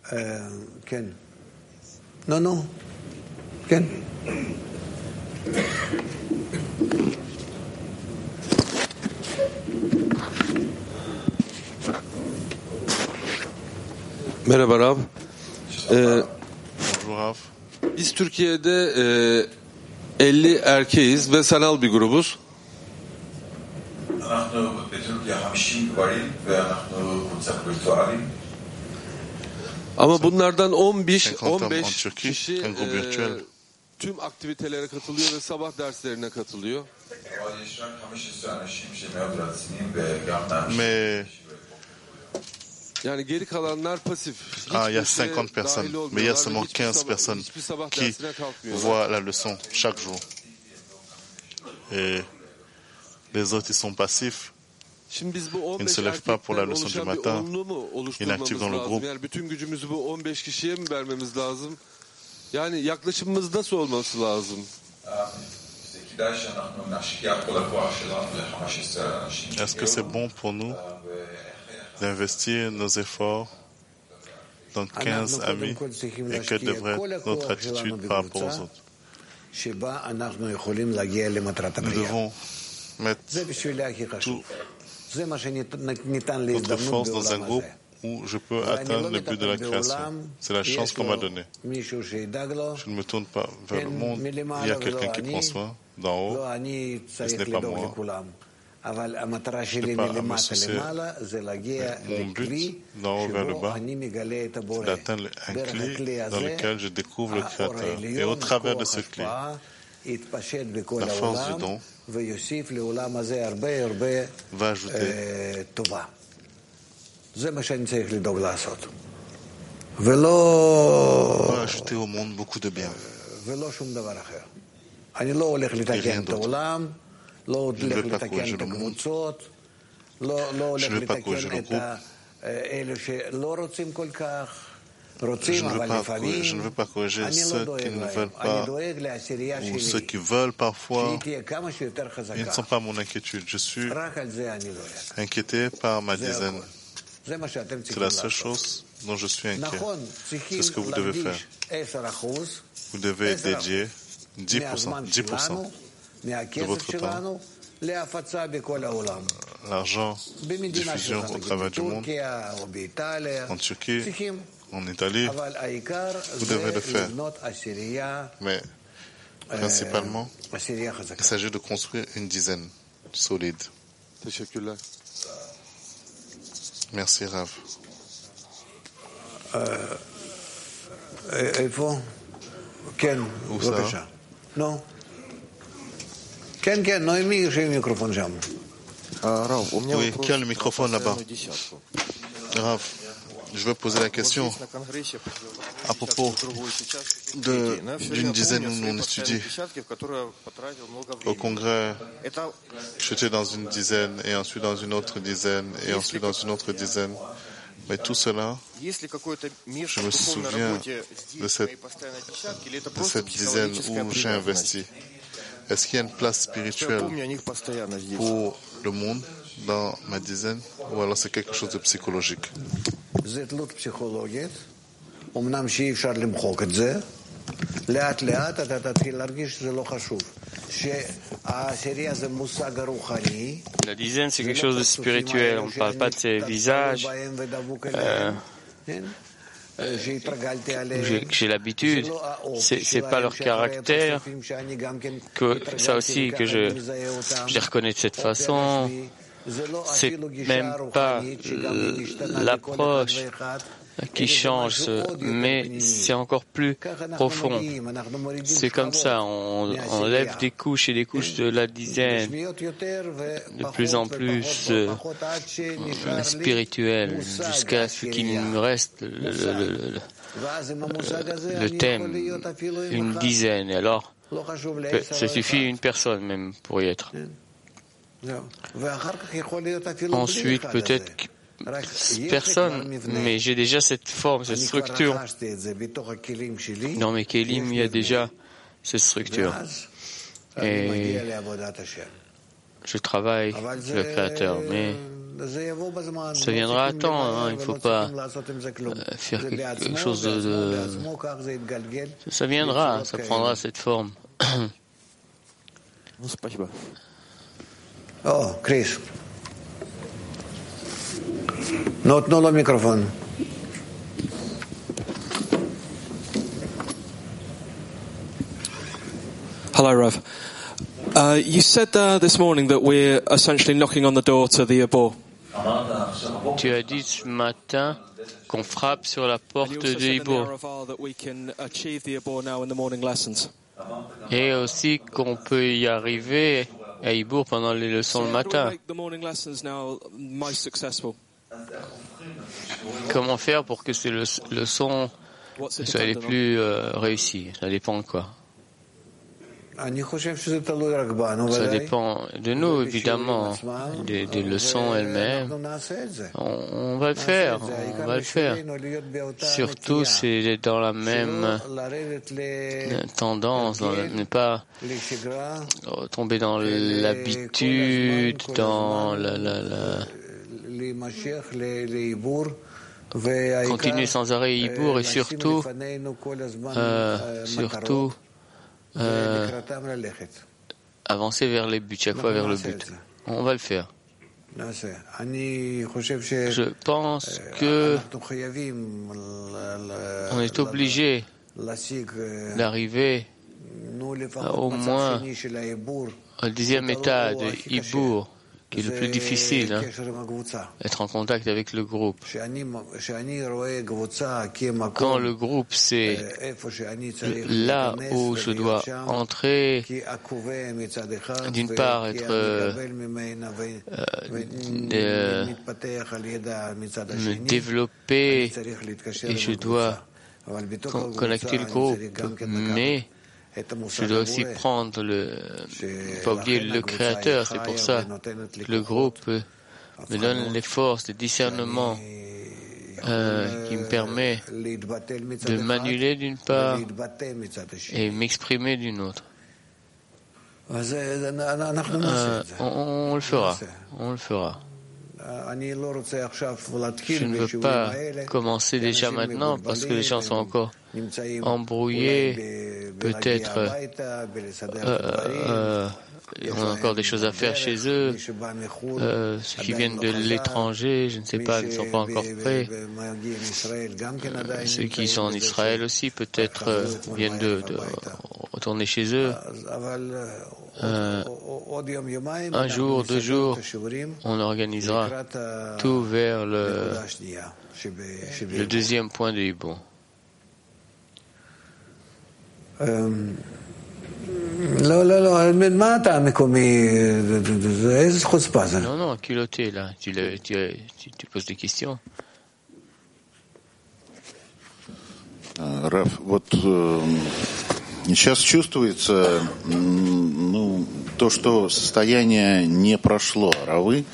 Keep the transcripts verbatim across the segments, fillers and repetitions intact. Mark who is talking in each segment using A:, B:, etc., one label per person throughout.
A: כן. נו, נו. כן.
B: Merhaba Rav. Ee,
C: Bonjour Rav.
B: Biz Türkiye'de e, elli erkeğiz ve sanal bir grubuz. Ama bunlardan on beş on beş kişi e, tüm aktivitelere katılıyor ve sabah derslerine katılıyor.
C: Mais
B: Yani geri kalanlar pasif.
C: ah, il y a cinquante personnes, mais il y a seulement quinze personnes qui voient la leçon chaque jour. Et les autres, ils sont passifs.
B: Şimdi biz bu
C: Ils ne se lèvent pas pour la leçon du matin.
B: Inactifs dans le groupe. Yani bütün gücümüzü bu on beş kişiye mi vermemiz lazım? Yani yaklaşımımız nasıl olması lazım?
C: Est-ce que c'est bon pour nous d'investir nos efforts dans quinze amis et quelle devrait être notre attitude par rapport aux autres? Nous devons mettre toute notre force dans un groupe où je peux atteindre le but de la création. C'est la chance qu'on m'a donnée. Je ne me tourne pas vers le monde. Il y a quelqu'un qui prend soin d'en haut, et ce n'est pas moi. Je n'ai pas à me soucier. Mon but d'en haut vers le bas, c'est d'atteindre un clé dans lequel je découvre le Créateur. Et au travers de ce clé, la force du don va ajouter. Va ajouter au monde beaucoup de bien. Et rien d'autre. Je ne veux pas corriger le monde. Je ne veux pas corriger le groupe. Je ne veux pas, je ne veux pas corriger ceux qui ne veulent pas ou ceux qui veulent parfois. Ils ne sont pas mon inquiétude. Je suis inquiété par ma dizaine. C'est la seule chose dont je suis inquiet. C'est ce que vous devez faire. Vous devez dédier dix pour cent, dix pour cent de votre temps, l'argent, diffusion au travers du monde, en Turquie, en Italie, vous devez le faire. Mais principalement, il s'agit de construire une dizaine solide. Merci Rav. Où ça?
A: Non. Oui,
C: qui a le microphone là-bas? Rav, je veux poser la question à propos de, d'une dizaine où on étudie. Au congrès, j'étais dans une dizaine, et ensuite dans une autre dizaine, et ensuite dans une autre dizaine. Mais tout cela, je me souviens de cette, de cette dizaine où j'ai investi. Est-ce qu'il y a une place spirituelle pour le monde dans ma dizaine, ou alors c'est quelque chose de psychologique?
D: La dizaine, c'est quelque chose de spirituel. On ne parle pas de ses visages. Euh, euh, j'ai, j'ai l'habitude. C'est, c'est pas leur caractère. Que ça aussi que je, je les reconnais de cette façon. C'est même pas l'approche qui change, mais c'est encore plus profond. C'est comme ça, on, on lève des couches et des couches de la dizaine, de plus en plus euh, spirituelles, jusqu'à ce qu'il me reste le, le, le, le, le thème, une dizaine. Et alors, ça suffit une personne même pour y être. Ensuite, peut-être personne, mais j'ai déjà cette forme, cette structure. Dans mes kelim, il y a déjà cette structure. Et je travaille le Créateur, mais Ça viendra à temps, hein, il ne faut pas euh, faire quelque chose de, de... Ça viendra, ça prendra cette forme.
A: Oh, Chris. נתנו לו מיקרופון.
E: Hello, Rav. Uh, you said uh, this morning that we're essentially knocking on the door to the Yibor.
D: Tu as dit ce matin qu'on frappe sur la porte de Yibor. Et aussi qu'on peut y arriver à Yibor pendant les leçons le matin. Comment faire pour que ces leçons soient les plus euh, réussies? Ça dépend de quoi? Ça dépend de nous, évidemment, des, des leçons elles-mêmes. On, on va le faire, on va le faire. Surtout, c'est dans la même tendance, dans la, ne pas tomber dans l'habitude, dans la, la, la continuer sans arrêt Yibor et surtout, euh, surtout. Euh, avancer vers les buts, chaque fois vers le but. On va le faire. Je pense que on est obligé d'arriver au moins au dixième état de Yibor, qui est le plus difficile, hein, être en contact avec le groupe. Quand le groupe, c'est là où je dois entrer, d'une part être euh, euh, me développer, et je dois con- connecter le groupe, mais je dois aussi prendre le, pas oublier le créateur. C'est pour ça que le groupe me donne les forces de discernement euh, qui me permet de m'annuler d'une part et m'exprimer d'une autre. Euh, on, on le fera, on le fera. Je ne veux pas commencer déjà maintenant parce que les gens sont encore embrouillés, peut-être euh, euh, on a encore des choses à faire chez eux, euh, ceux qui viennent de l'étranger, je ne sais pas, ne sont pas encore prêts, euh, ceux qui sont en Israël aussi peut-être euh, viennent de, de retourner chez eux. Euh, un jour, deux jours, on organisera tout vers le, le deuxième point de Yibor.
A: לא, לא, לא, מה אתה המקומי? איזה חוצפה זה?
D: Non, non, culotté, là. Tu, le, tu, tu, tu poses des questions.
F: Раф, вот сейчас чувствуется, ну, то, что состояние не прошло, равы.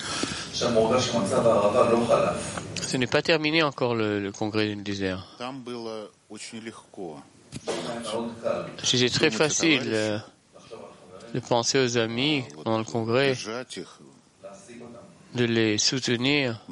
D: Ce n'est pas terminé encore le, le congrès du désert.
F: Там было очень легко.
D: C'était très facile euh, de penser aux amis dans le congrès, de les soutenir,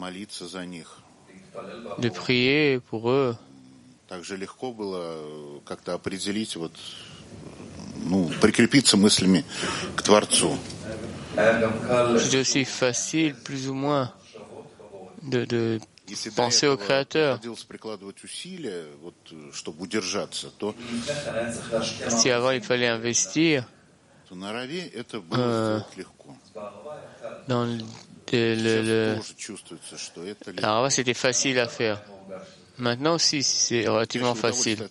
D: de prier pour eux.
F: Также легко было как-то определить, вот, ну, прикрепиться мыслями к Творцу.
D: C'était aussi facile, plus ou moins, de, de penser au Créateur. Si avant il fallait investir euh, dans le, le, le alors c'était facile à faire. Maintenant aussi c'est relativement facile.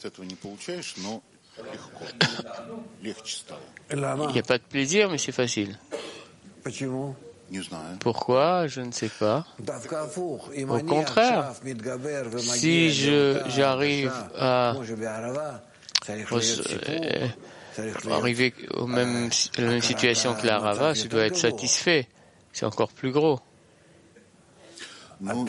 D: Il n'y a pas de plaisir, mais c'est facile. Pourquoi? Je ne sais pas. Au contraire, si je, j'arrive à euh, arriver au même, à la même situation que la Rava, je dois être satisfait. C'est encore plus gros. Vous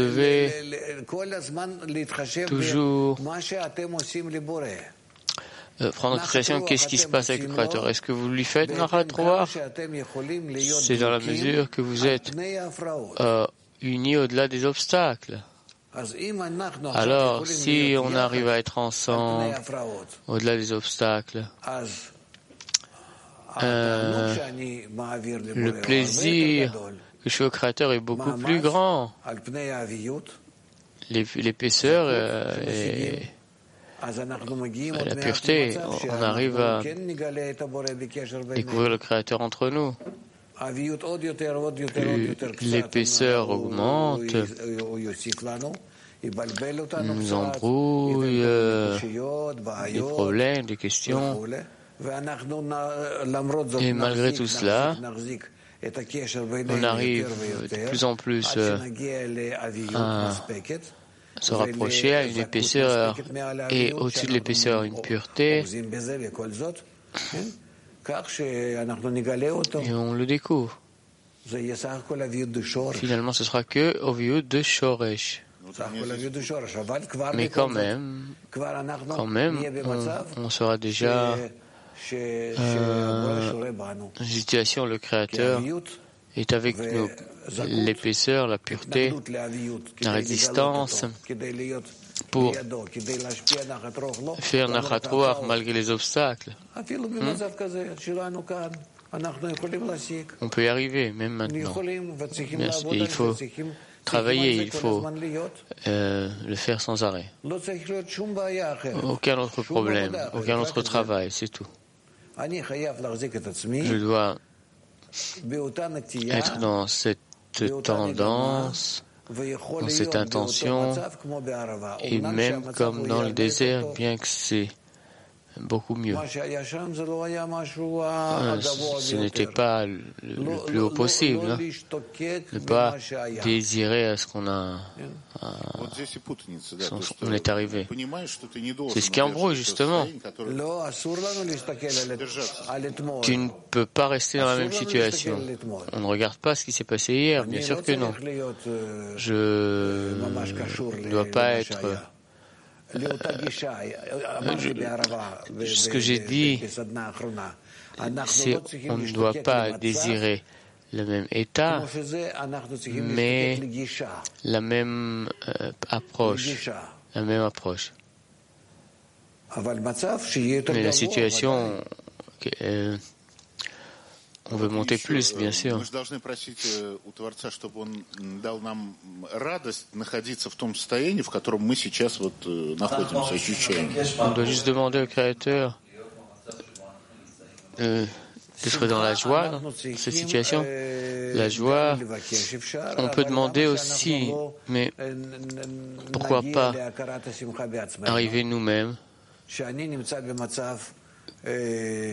D: devez toujours euh, prendre notre situation, qu'est-ce qui se passe avec le Créateur? Est-ce que vous lui faites Nachat Ruach? C'est dans la mesure que vous êtes euh, unis au-delà des obstacles. Alors, si on arrive à être ensemble au-delà des obstacles, euh, le plaisir que je fais au Créateur est beaucoup plus grand. L'épaisseur euh, et la pureté, on arrive à découvrir le Créateur entre nous. L'épaisseur augmente, nous embrouille, euh, des problèmes, des questions. Et malgré tout cela, on arrive de plus en plus euh, à se rapprocher à une épaisseur et au-dessus de l'épaisseur une pureté. Et on le découvre. Finalement, ce sera que au vieux de Shoresh. Mais quand même, quand même, on, on sera déjà euh, une situation, le Créateur est avec nous. L'épaisseur, la pureté, la résistance pour faire Nachat Ruach malgré les obstacles. Hmm? On peut y arriver, même maintenant. Merci. Et il faut travailler, il faut euh, le faire sans arrêt. Aucun autre problème, aucun autre travail, c'est tout. Je dois être dans cette tendance, dans cette intention, et même comme dans le désert, bien que c'est beaucoup mieux. Euh, ce n'était pas le, le plus haut possible, hein. Ne pas désirer à ce qu'on a, à, on est arrivé. C'est ce qui embrouille justement. Tu ne peux pas rester dans la même situation. On ne regarde pas ce qui s'est passé hier, bien sûr que non. Je ne dois pas être Je, ce que j'ai dit, c'est qu'on ne doit pas désirer le même état, mais la même euh, approche, la même approche. Mais la situation, euh, on veut monter plus, bien sûr. On doit juste demander au Créateur euh, d'être dans la joie, dans cette situation. La joie, on peut demander aussi, mais pourquoi pas arriver nous-mêmes Euh,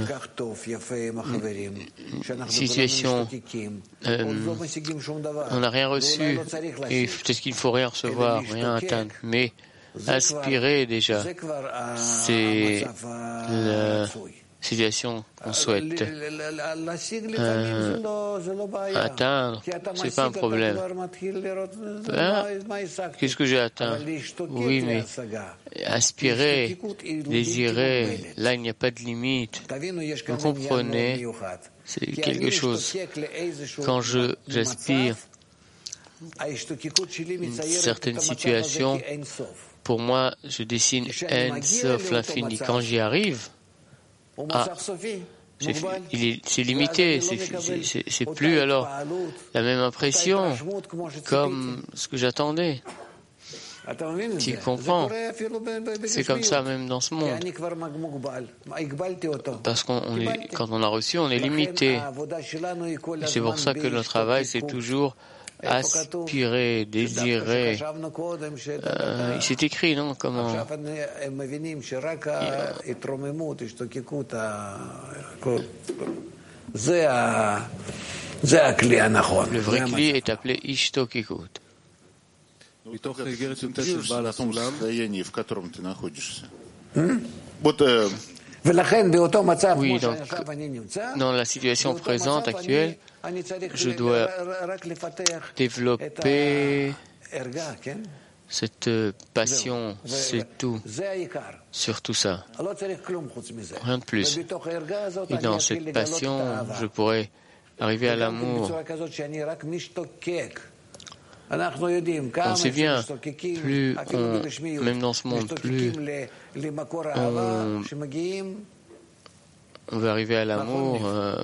D: situation, euh, on n'a rien reçu et peut-être qu'il ne faut rien recevoir, rien atteindre, mais aspirer déjà, c'est la situation qu'on souhaite euh, atteindre, c'est pas un problème. Hein? Qu'est-ce que j'ai atteint? Oui, mais aspirer, désirer, là il n'y a pas de limite. Vous comprenez, c'est quelque chose. Quand je j'aspire une certaine situation, pour moi, je dessine En Sof, l'infini. Quand j'y arrive, ah, c'est, il est, c'est limité, c'est, c'est, c'est, c'est plus alors la même impression comme ce que j'attendais. Tu comprends? C'est comme ça même dans ce monde. Parce qu'on on est, quand on a reçu, on est limité. Et c'est pour ça que notre travail, c'est toujours aspirer, désirer. Euh, il s'est écrit, non? Comment? Le vrai cli est appelé Ishtokikut. Oui, donc, dans la situation présente, actuelle, je dois développer Cette passion, c'est tout, sur tout ça. Rien de plus. Et dans cette passion, je pourrais arriver à l'amour. On sait bien, plus on, même dans ce monde, plus on, on veut arriver à l'amour, euh,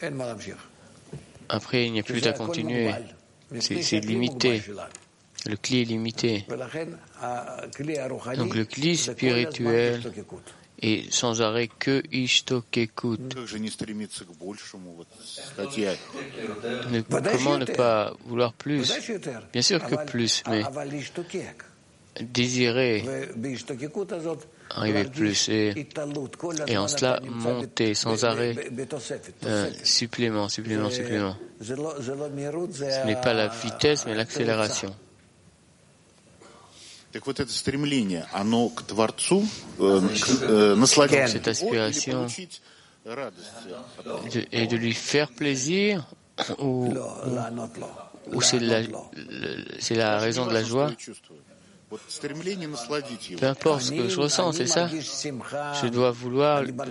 D: après il n'y a plus à continuer. C'est, c'est limité. Le cli est limité. Donc le cli spirituel est sans arrêt que Ishtokekut. Mais comment ne pas vouloir plus? Bien sûr que plus, mais désirer arriver plus et, et en cela monter sans arrêt, euh, supplément, supplément, supplément. Ce n'est pas la vitesse, mais l'accélération.
F: Так вот это стремление, оно к Творцу, э, э, насладиться,
D: cette aspiration de, et de lui faire plaisir, ou, ou c'est, la, le, c'est la raison de la joie. Peu importe ce que je ressens, c'est ça. Je dois vouloir euh,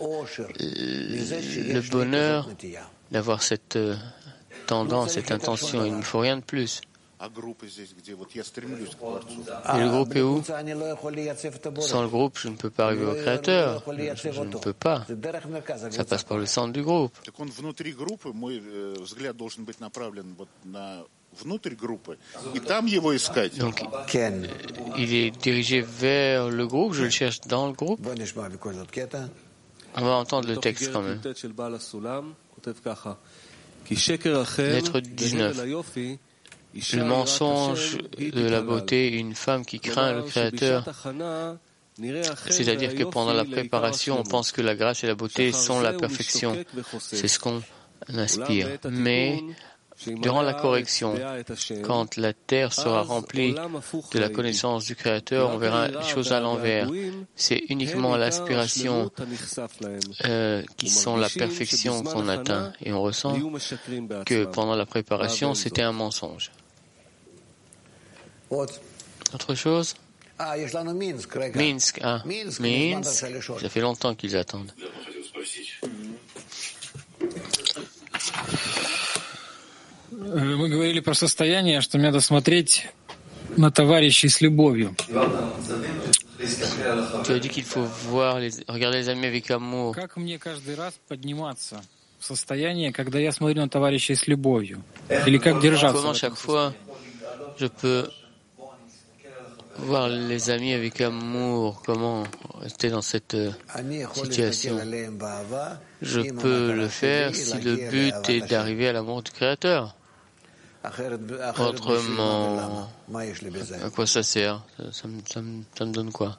D: le bonheur d'avoir cette euh, tendance, cette intention. Il ne faut rien de plus. Et le groupe est où? Sans le groupe, je ne peux pas arriver au Créateur. Je, je ne peux pas. Ça passe par le centre du groupe. Donc, il est dirigé vers le groupe, je le cherche dans le groupe. On va entendre le texte quand même. Lettre dix-neuf. Le mensonge de la beauté, une femme qui craint le Créateur, c'est-à-dire que pendant la préparation, on pense que la grâce et la beauté sont la perfection. C'est ce qu'on inspire. Mais durant la correction, quand la terre sera remplie de la connaissance du Créateur, on verra les choses à l'envers. C'est uniquement l'aspiration euh, qui sont la perfection qu'on atteint. Et on ressent que pendant la préparation, c'était un mensonge. Autre chose? Minsk. Ah, Minsk. Ça fait longtemps qu'ils attendent.
G: Вы говорили про состояние, что мне надо смотреть на товарищей с любовью.
D: Tu as dit qu'il faut voir les, regarder les amis avec amour.
G: Как мне каждый раз подниматься в состояние, когда я смотрю на товарищей с любовью? Или как держаться?
D: Comment chaque fois je peux voir les amis avec amour? Comment rester dans cette situation? Je peux le faire si le but est d'arriver à l'amour du Créateur. Autrement, à quoi ça sert? Ça, ça, me, ça, me, ça me donne quoi?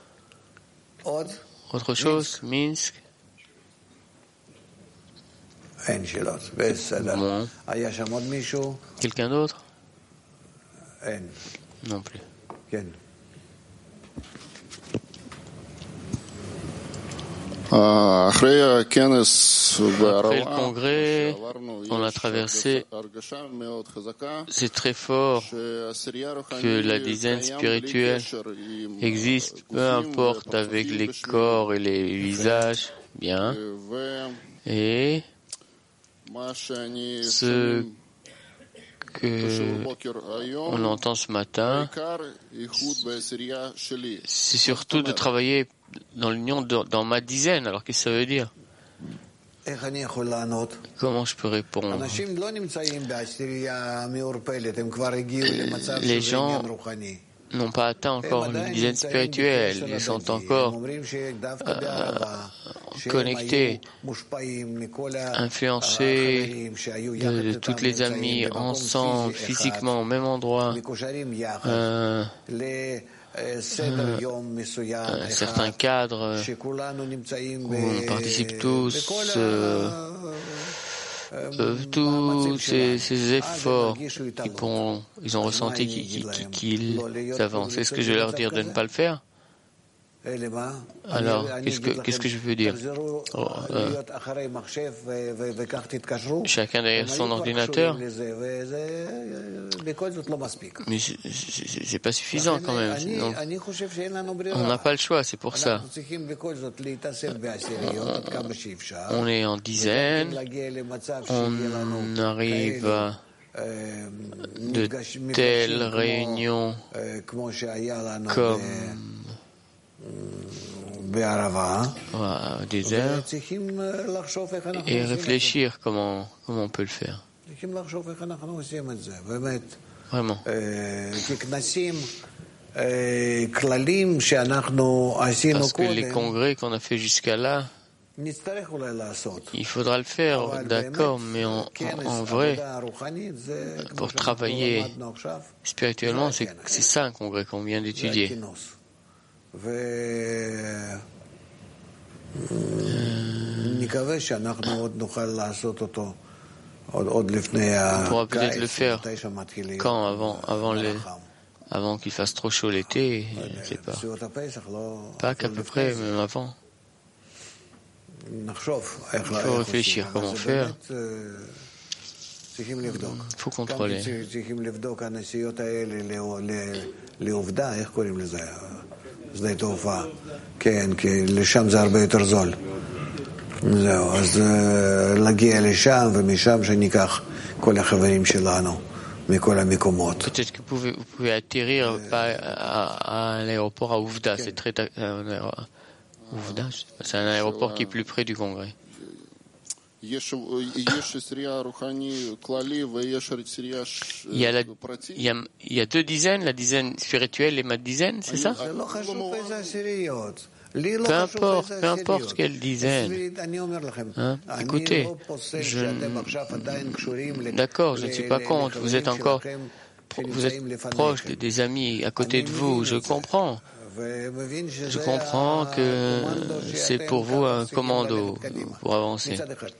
D: Autre chose? Minsk? Bon. Quelqu'un d'autre? Non plus.
H: Après
D: le congrès qu'on a traversé, c'est très fort que la dizaine spirituelle existe, peu importe avec les corps et les visages, bien, et ce que on entend ce matin, c'est surtout de travailler dans l'union de, dans ma dizaine. Alors qu'est-ce que ça veut dire? Comment je peux répondre? Les gens n'ont pas atteint encore une dizaine spirituelle. Ils sont encore euh, connectés, influencés de, de toutes les amies ensemble, physiquement, au même endroit. Euh, Euh, un certain cadre où on participe tous, euh, euh, tous ces, ces efforts qu'ils pourront, ils ont ressenti qu'ils, qu'ils, qu'ils avancent. Est-ce que je vais leur dire de ne pas le faire? Alors, qu'est-ce que, qu'est-ce que je veux dire? Oh, euh, chacun derrière son ordinateur. Mais c'est, c'est, c'est pas suffisant quand même. Donc, on n'a pas le choix, c'est pour ça. On est en dizaines, on arrive à de telles réunions comme au désert et réfléchir comment, comment on peut le faire. Vraiment. Parce que les congrès qu'on a fait jusqu'à là, il faudra le faire, d'accord, mais en, en, en vrai, pour travailler spirituellement, c'est, c'est ça un congrès qu'on vient d'étudier. Euh, on pourra peut-être le faire quand, avant, avant, les, avant qu'il fasse trop chaud l'été, je ne sais pas. Pas qu'à peu près, même avant. Il faut réfléchir comment faire. Il faut contrôler. שדה תעופה, כן, כי לשם זה הרבה יותר זול. זהו, אז להגיע לשם ומשם שניקח כל החברים שלנו מכל המקומות. Peut-être que vous pouvez, vous pouvez atterrir à, à, à l'aéroport à Ouvda, c'est très euh, Ouvda, c'est un aéroport qui est plus près du congrès. Il y, a la, il, y a, il y a deux dizaines, la dizaine spirituelle et ma dizaine, c'est ça? Peu importe, peu importe quelle dizaine. Hein? Écoutez, je, d'accord, je ne suis pas contre. Vous êtes encore, vous êtes proche des amis à côté de vous. Je comprends. Je comprends que c'est pour vous un commando pour avancer.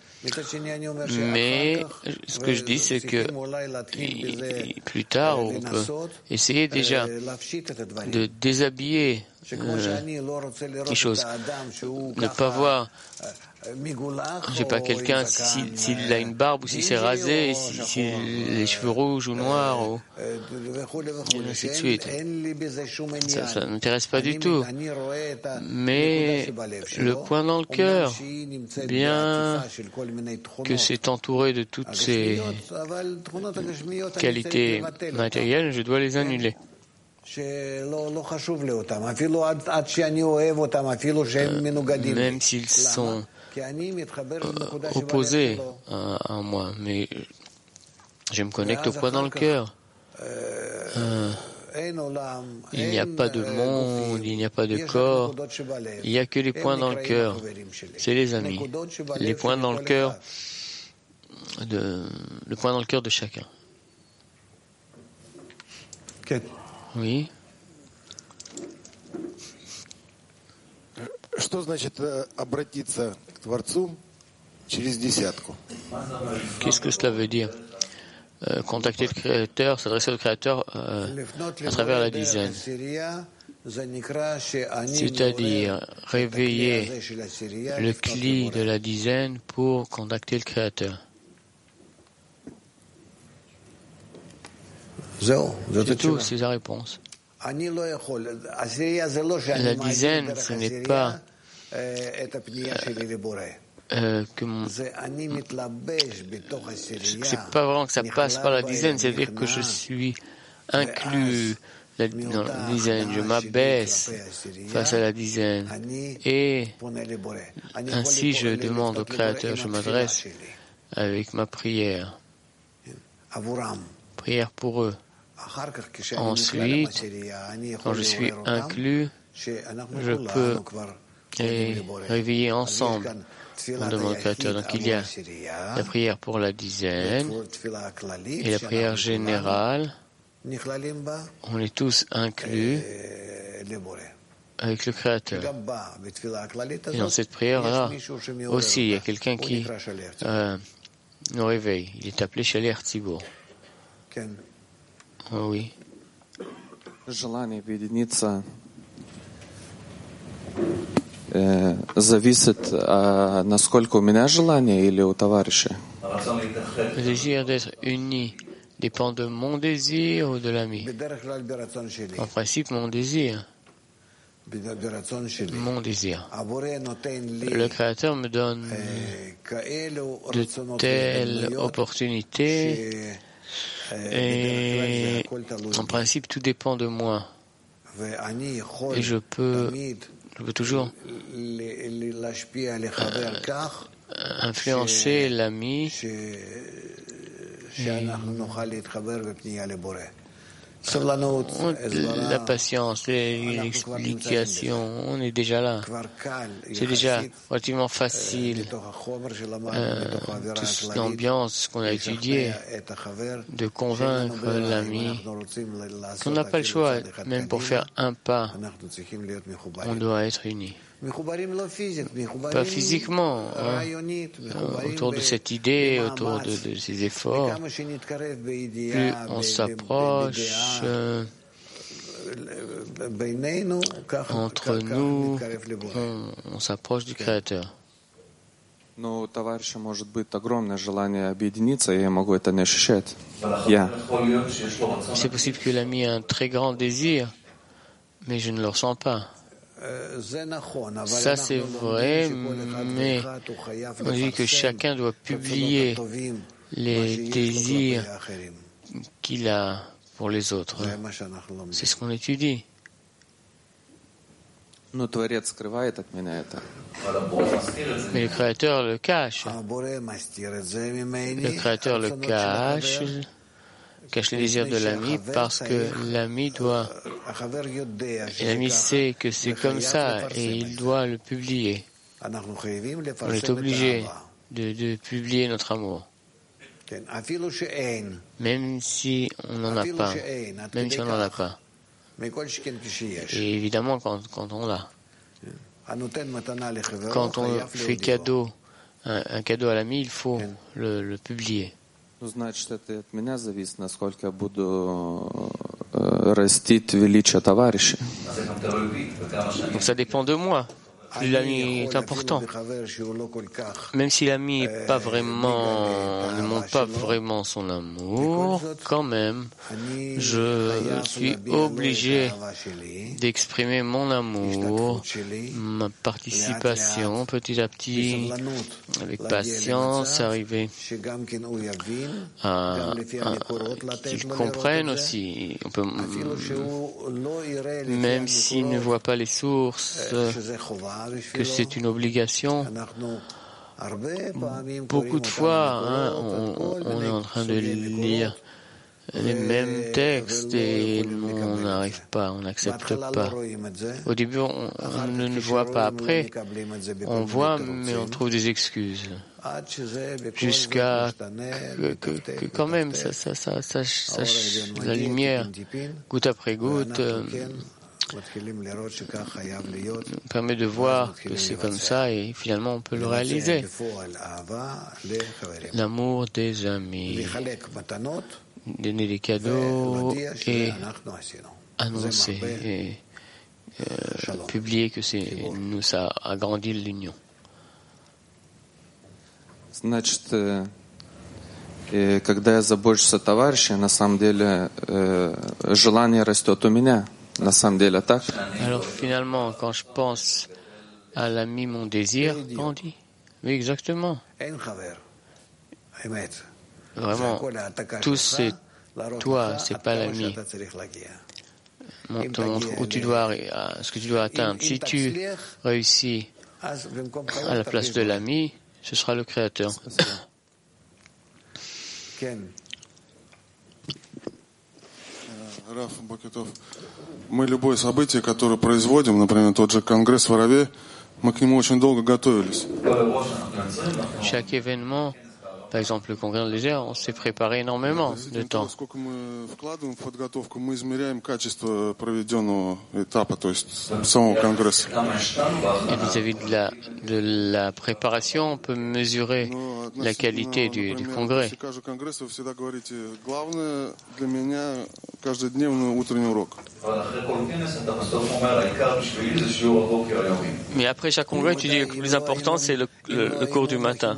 D: Mais ce que je dis, c'est que plus tard, on peut essayer déjà de déshabiller euh, quelque chose, ne pas voir, je sais pas, quelqu'un s'il si, si a une barbe ou s'il s'est rasé, si, si les cheveux rouges ou noirs, ou et ainsi de suite. Ça, ça ne m'intéresse pas du tout. Mais le point dans le cœur, bien que c'est entouré de toutes ces qualités matérielles, je dois les annuler. Euh, même s'ils sont euh, opposés à, à moi, mais je me connecte au point dans le cœur. Euh, il n'y a pas de monde, il n'y a pas de corps, il n'y a que les points dans le cœur. C'est les amis, les points dans le cœur de, le point dans le cœur de chacun. Oui.
H: Что значит обратиться к Творцу через десятку?
D: Qu'est-ce que cela veut dire? Euh, contacter le Créateur, s'adresser au Créateur euh, à travers la dizaine. C'est-à-dire réveiller le cli de la dizaine pour contacter le Créateur. C'est tout, c'est la réponse. La dizaine, ce n'est pas euh, que mon... c'est pas vraiment que ça passe par la dizaine, c'est-à-dire que je suis inclus dans la dizaine, je m'abaisse face à la dizaine et ainsi je demande au Créateur, je m'adresse avec ma prière, prière pour eux. Ensuite, quand je suis inclus, je peux les réveiller ensemble. On demande au Créateur. Donc il y a la prière pour la dizaine et la prière générale. On est tous inclus avec le Créateur. Et dans cette prière-là, aussi, il y a quelqu'un qui euh, nous réveille. Il est appelé Shaler Tzibur. Oh oui.
I: зависит, насколько у меня желание или у товарища?
D: Le désir d'être uni dépend de mon désir ou de l'ami. En principe, mon désir. Mon désir. Le Créateur me donne de telles opportunités et en principe tout dépend de moi. Et je peux, je peux toujours influencer l'ami. La patience, l'explication, on est déjà là. C'est déjà relativement facile. Euh, toute l'ambiance qu'on a étudiée, de convaincre l'ami qu'on n'a pas le choix, même pour faire un pas, on doit être unis. Pas physiquement, hein, autour de cette idée, autour de, de ces efforts. Plus on s'approche euh, entre nous, on, on s'approche du Créateur.
I: Но у товарища может быть огромное желание объединиться, и я могу это не ощущать. Я.
D: C'est possible que l'ami a un très grand désir, mais je ne le ressens pas. Ça c'est vrai, mais on dit que chacun doit publier les désirs qu'il a pour les autres. C'est ce qu'on étudie.
I: Но Творец скрывает от меня это.
D: Mais le Créateur le cache. Le Créateur le cache, cache les désirs de l'ami parce que l'ami doit, et l'ami sait que c'est comme ça et il doit le publier. On est obligé de, de publier notre amour. Même si on n'en a pas. Même si on n'en a pas. Et évidemment quand, quand on l'a. Quand on fait cadeau, un, un cadeau à l'ami, il faut le, le publier.
I: Значит, это от меня зависит, насколько я буду растить величие товарища.
D: Donc ça dépend de moi. Plus l'ami est important. Même si l'ami n'est pas vraiment, ne montre pas vraiment son amour, quand même, je suis obligé d'exprimer mon amour, ma participation, petit à petit, avec patience, arriver à, à qu'ils comprennent aussi. On peut, même s'ils ne voient pas les sources, que c'est une obligation. Beaucoup de fois, hein, on, on est en train de lire les mêmes textes et on n'arrive pas, on n'accepte pas. Au début, on, on ne voit pas. Après, on voit, mais on trouve des excuses. Jusqu'à que, que, que quand même, ça, ça, ça, ça, ça, la lumière, goutte après goutte, euh, permet de voir que c'est comme ça et finalement on peut le réaliser. L'amour des amis, donner des cadeaux et annoncer et euh, publier que c'est nous, ça agrandit l'union.
I: Значит, когда я забочусь о товарище, на самом деле желание растет у меня.
D: Alors finalement, quand je pense à l'ami, mon désir, comment on dit? Oui, exactement. Vraiment, tout c'est toi, c'est pas l'ami. Montre, montre où tu dois, ce que tu dois atteindre. Si tu réussis à la place de l'ami, ce sera le Créateur.
J: Раф Бакетов, мы любое событие, которое производим, например, тот же конгресс в Араве, мы к нему очень долго готовились.
D: Chaque événement Par exemple, le congrès léger, on s'est préparé énormément de temps. Et vis-à-vis de la, de la préparation, on peut mesurer la qualité du, du congrès. Mais après chaque congrès, tu dis que le plus important, c'est le, le, le cours du matin.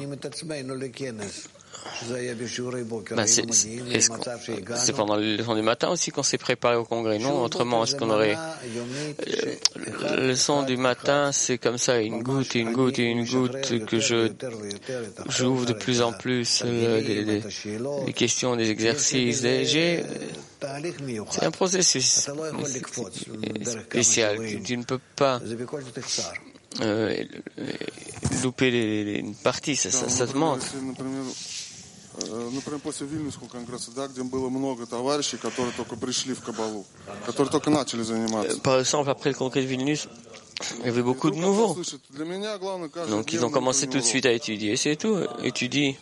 D: Ben c'est, est-ce c'est pendant les leçons du matin aussi qu'on s'est préparé au congrès, non? Autrement, est-ce qu'on aurait... La leçon du matin, c'est comme ça, une goutte, une goutte, une goutte, que je j'ouvre de plus en plus les, les, les questions, des exercices. J'ai, c'est un processus spécial. Tu, tu ne peux pas euh, louper les, les, une partie, ça, ça, ça te manque.
J: Например, после Вильнюсского конгресса, да, где было много товарищей, которые только пришли в Кабалу, которые только начали заниматься.
D: Par exemple, après le congrès de Vilnius, il y avait beaucoup de nouveaux. Donc ils ont commencé tout de suite à étudier, c'est tout. Étudier.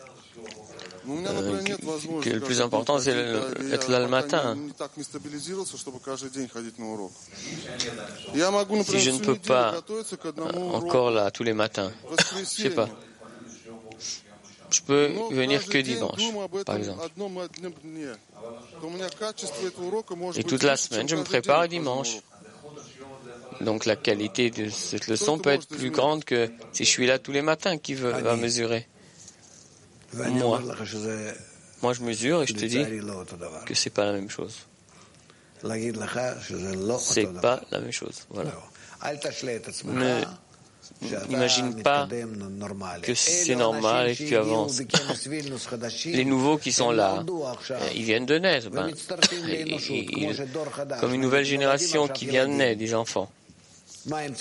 D: Euh, que, que le plus important, c'est le, être là le matin. Si je ne peux pas encore là tous les matins, je sais pas. Je peux venir que dimanche, par exemple. Et toute la semaine, je me prépare dimanche. Donc la qualité de cette leçon peut être plus grande que si je suis là tous les matins, qui veut, va mesurer. Moi, moi je mesure et je te dis que c'est pas la même chose. C'est pas la même chose. Voilà. Ne N'imagine pas que c'est normal et que tu avances. Les nouveaux qui sont là, ils viennent de naître. Ben, ils, ils, comme une nouvelle génération qui vient de naître, des enfants. Ben,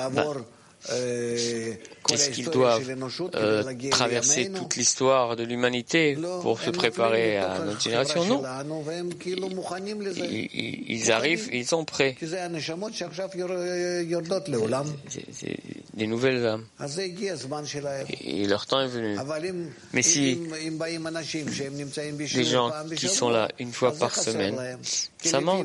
D: est-ce qu'ils doivent euh, traverser toute l'histoire de l'humanité pour se préparer à notre génération? Non. Ils, ils, ils arrivent, ils sont prêts. C'est, c'est des nouvelles âmes. Et leur temps est venu. Mais si les gens qui sont là une fois par semaine, ça manque.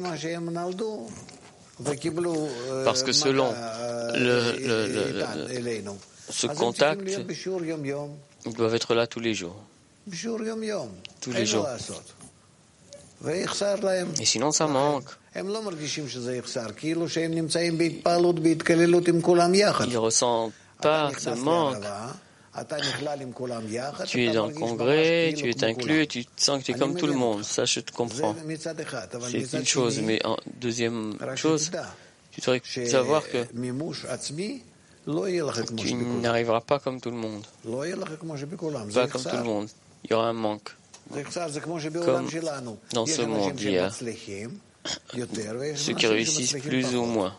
D: Parce que selon le, le, le, le, ce contact, ils doivent être là tous les jours. Tous les jours. Et sinon, ça manque. Ils ne ressentent pas ce manque. Tu es dans le congrès, tu es inclus et tu sens que tu es comme tout le monde. Ça, je te comprends. C'est une chose. Mais en deuxième chose, tu devrais savoir que tu n'arriveras pas comme tout le monde. Pas comme tout le monde. Il y aura un manque. Comme dans ce monde, il y a ceux qui réussissent plus ou moins.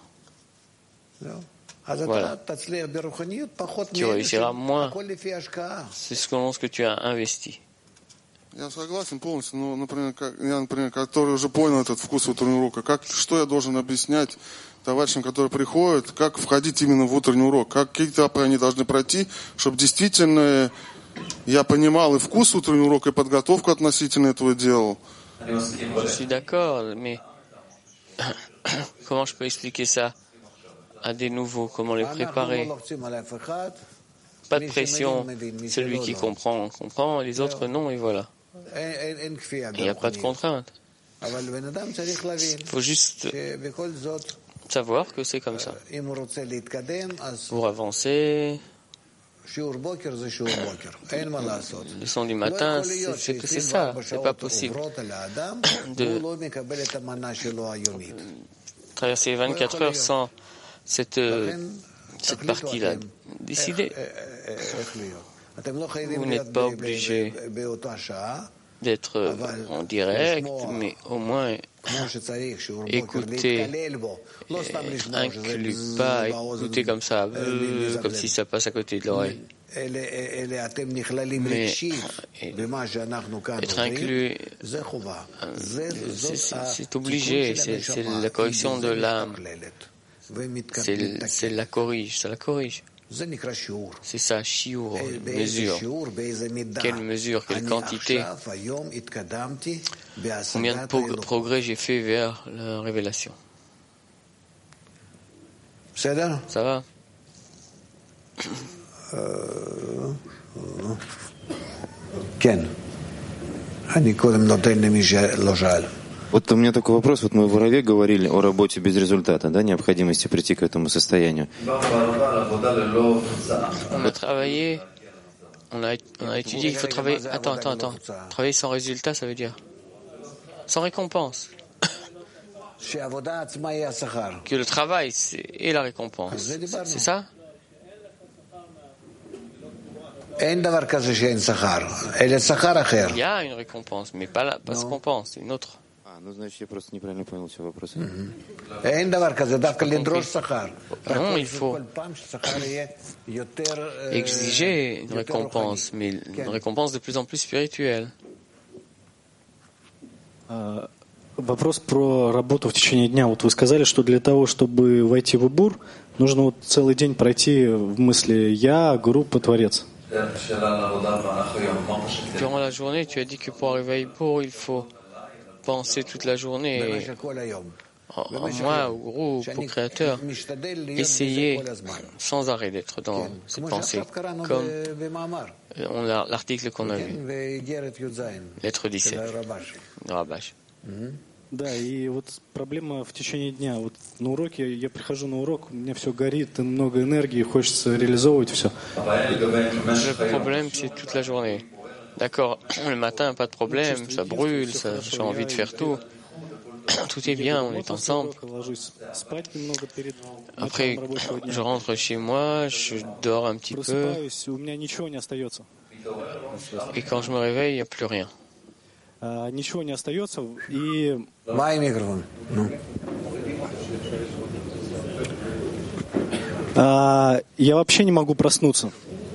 D: Voilà. Tu réussiras moins. C'est selon ce que tu as investi.
J: Я согласен полностью, но, например, как, я, например, который уже понял этот вкус утреннего урока, как, что я должен объяснять товарищам, которые приходят, как входить именно в утренний урок, как, какие этапы они должны пройти, чтобы действительно я понимал и вкус утреннего урока, и подготовку относительно этого делал.
D: Je suis d'accord, mais comment je peux expliquer ça à des nouveaux, comment les préparer? Pas de pression, celui qui comprend, comprend, les autres non, et voilà. Il n'y a pas de contrainte. Il faut juste savoir que c'est comme ça. Pour avancer, le son du matin, c'est, c'est que c'est ça, c'est pas possible de traverser vingt-quatre heures sans cette, cette partie-là. Décidez. Vous n'êtes pas obligé d'être en direct, mais au moins écoutez, inclut pas écouter comme ça, euh, comme si ça passe à côté de l'oreille. Mais être inclus, c'est, c'est, c'est obligé, c'est, c'est la correction de l'âme. C'est, c'est la corrige, ça la corrige. C'est ça, shiur, mesure. Quelle mesure, quelle quantité, combien de progrès j'ai fait vers la révélation. Ça va?
K: Вот у меня такой вопрос. Вот мы в Ураве говорили о работе без результата, да, необходимости прийти к этому состоянию.
D: On a travaillé, on a, on a étudié qu'il faut travailler. Attends, attends, attends. Travailler sans résultat, ça veut dire sans récompense. Que le travail c'est, et la récompense. C'est ça?
A: Il
D: y a une récompense, mais pas la pas récompense, c'est une autre.
K: Ну, значит, я просто неправильно понял все вопросы.
D: Non, il faut exiger une récompense, mais une récompense de plus en plus spirituelle.
L: Вопрос про работу в течение дня. Вот вы сказали, что для того, чтобы войти в Убур, нужно вот целый день пройти в мысли «я», группа, Творец.
D: Durant la journée, tu as dit que pour arriver à Ibour, il faut penser toute la journée en, en moi, au groupe, au créateur, essayer sans arrêt d'être dans ces pensées, comme on a l'article qu'on a vu, lettre dix-sept, de Rabash.
L: Да, и вот проблема в течение дня. Вот на уроке, я прихожу на урок, у меня все горит, много энергии, хочется реализовывать все.
D: Le problème, c'est toute la journée. D'accord, le matin, pas de problème, ça brûle, ça, j'ai envie de faire tout. Tout est bien, on est ensemble. Après, je rentre chez moi, je dors un petit peu. Et quand je me réveille, il n'y a plus rien.
L: Ничего не остается, и... Я вообще не могу проснуться.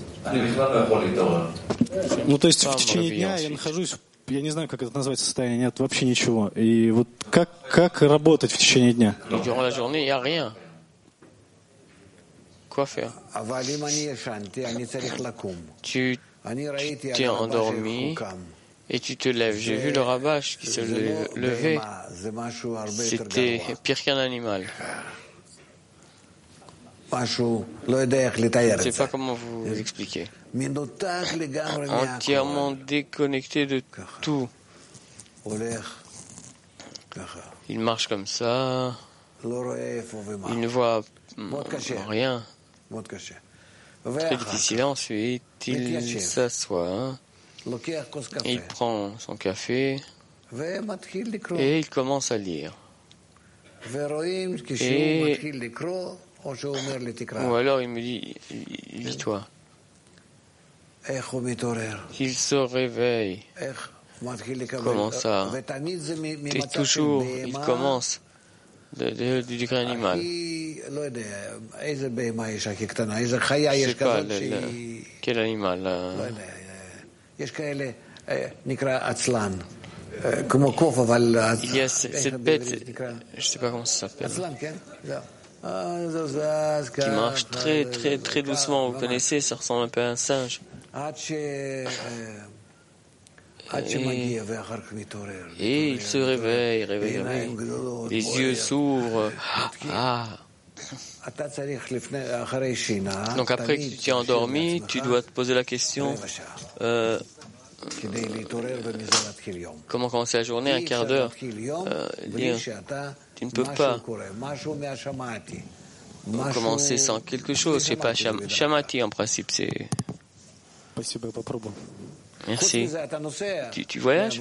L: Ну, то есть в течение дня я нахожусь, я не знаю, как это называется состояние, нет вообще ничего. И вот как, как работать в течение дня?
D: Durant la journée, il n'y a rien. Quoi faire? Tu t'es endormi et tu te lèves. J'ai vu le Rabash qui se levait. C'était pire qu'un animal. Je ne sais pas comment vous expliquer. Entièrement déconnecté de tout. Il marche comme ça. Il ne voit rien. Très difficile. Ensuite, il s'assoit. Hein. Il prend son café et il commence à lire. Et ou alors il me dit, lis-toi. Il se réveille. Comment ça? Et toujours, il commence de, de, du degré animal. Je ne sais pas, le, le, quel animal là? Il y a cette bête, je ne sais pas comment ça s'appelle, qui marche très très très doucement. Vous connaissez, ça ressemble un peu à un singe. Et, et il se réveille, réveille, réveille. Les yeux s'ouvrent. Ah. Donc après que tu t'es endormi, tu dois te poser la question euh, comment commencer la journée, un quart d'heure. Euh, dire, tu ne peux pas commencer sans quelque chose. Je sais pas, sham, shamati en principe, c'est. Merci. Tu, tu voyages?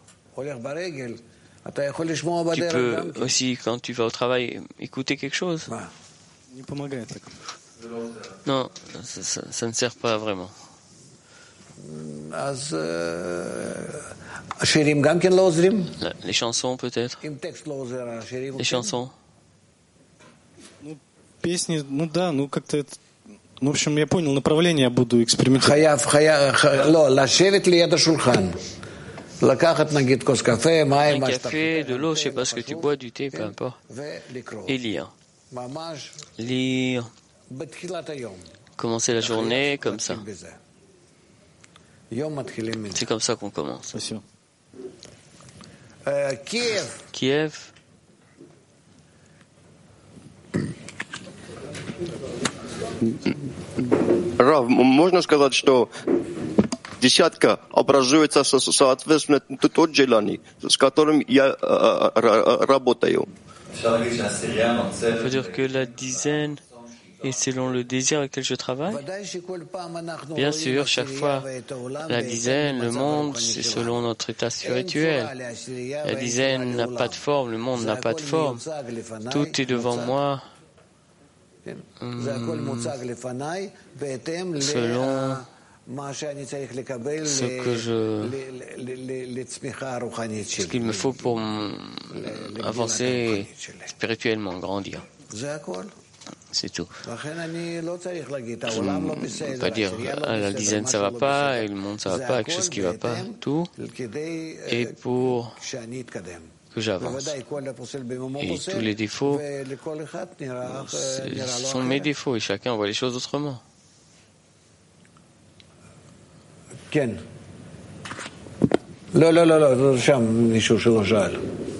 D: Tu peux aussi, quand tu vas au travail, écouter quelque chose? Non, ça, ça, ça ne sert pas vraiment. La, les chansons peut-être? Les chansons?
L: Песни, ну да, ну как-то, ну в общем, я понял направление, я буду экспериментировать.
D: Un café, de l'eau, je sais pas ce que tu bois, du thé, peu importe. Et lire. Lire commencer la journée comme ça. C'est comme ça qu'on commence.
A: Kiev.
D: Kiev.
M: Рав, можно сказать, что десятка образуется соответственно тот желание, с которым я работаю.
D: On peut dire que la dizaine est selon le désir avec lequel je travaille. Bien sûr, chaque fois, la dizaine, le monde, c'est selon notre état spirituel. La dizaine n'a pas de forme, le monde n'a pas de forme. Tout est devant moi. Selon ce que je, ce qu'il me faut pour avancer spirituellement, grandir. C'est tout. Je ne peux pas dire ah, la dizaine ça va pas et le monde ça va pas, quelque chose qui va pas. Tout est pour que j'avance. Et tous les défauts sont mes défauts et chacun voit les choses autrement.
A: כן. לא, לא, לא, לא, שם מישהו שלא שאל.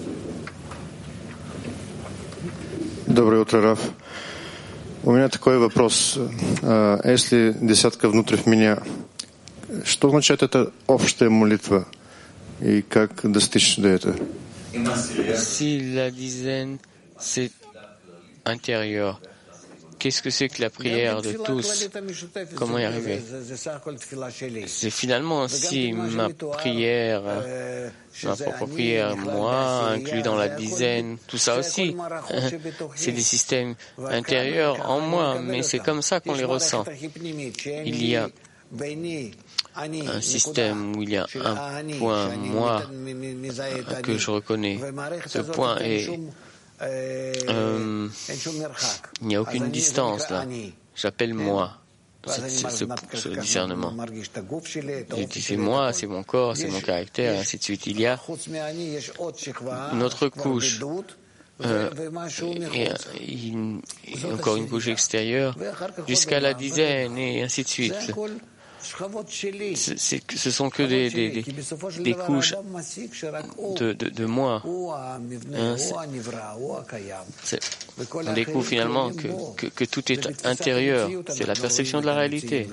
N: Доброе утро, Раф. У меня такой вопрос. Если десятка внутрь в меня, что означает эта общая молитва? И как достичь до этого?
D: Si la dizaine, c'est intérieur, qu'est-ce que c'est que la prière de tous? Comment y arriver? C'est finalement si ma prière, ma propre prière, moi, inclus dans la dizaine, tout ça aussi, c'est des systèmes intérieurs en moi, mais c'est comme ça qu'on les ressent. Il y a un système où il y a un point, moi, que je reconnais. Ce point est... Euh, il n'y a aucune distance là. J'appelle moi c'est, c'est, ce, ce discernement. Je dis c'est moi, c'est mon corps, c'est mon caractère, et ainsi de suite. Il y a une autre couche. Euh, et, et, et encore une couche extérieure jusqu'à la dizaine et ainsi de suite. C'est, c'est, ce sont que des, des, des, des couches de, de, de moi. Hein, c'est, on découvre finalement que, que, que tout est intérieur. C'est la perception de la réalité.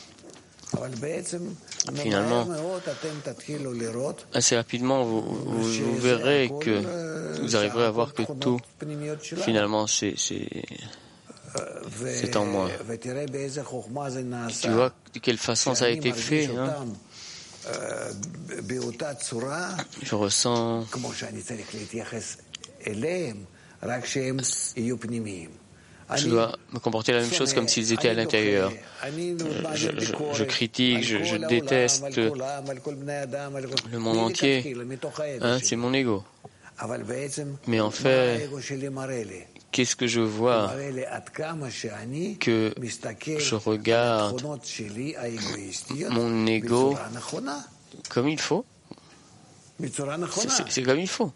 D: Finalement, assez rapidement, vous, vous, vous verrez que vous arriverez à voir que tout, finalement, c'est, c'est, c'est en moi. Tu vois de quelle façon ça a été fait, hein? Je ressens je dois me comporter la même chose comme s'ils étaient à l'intérieur. Je, je, je critique, je, je déteste le monde entier. Hein, c'est mon ego. Mais en fait, qu'est-ce que je vois? Que je regarde mon ego comme il faut. C'est, c'est, c'est comme il faut.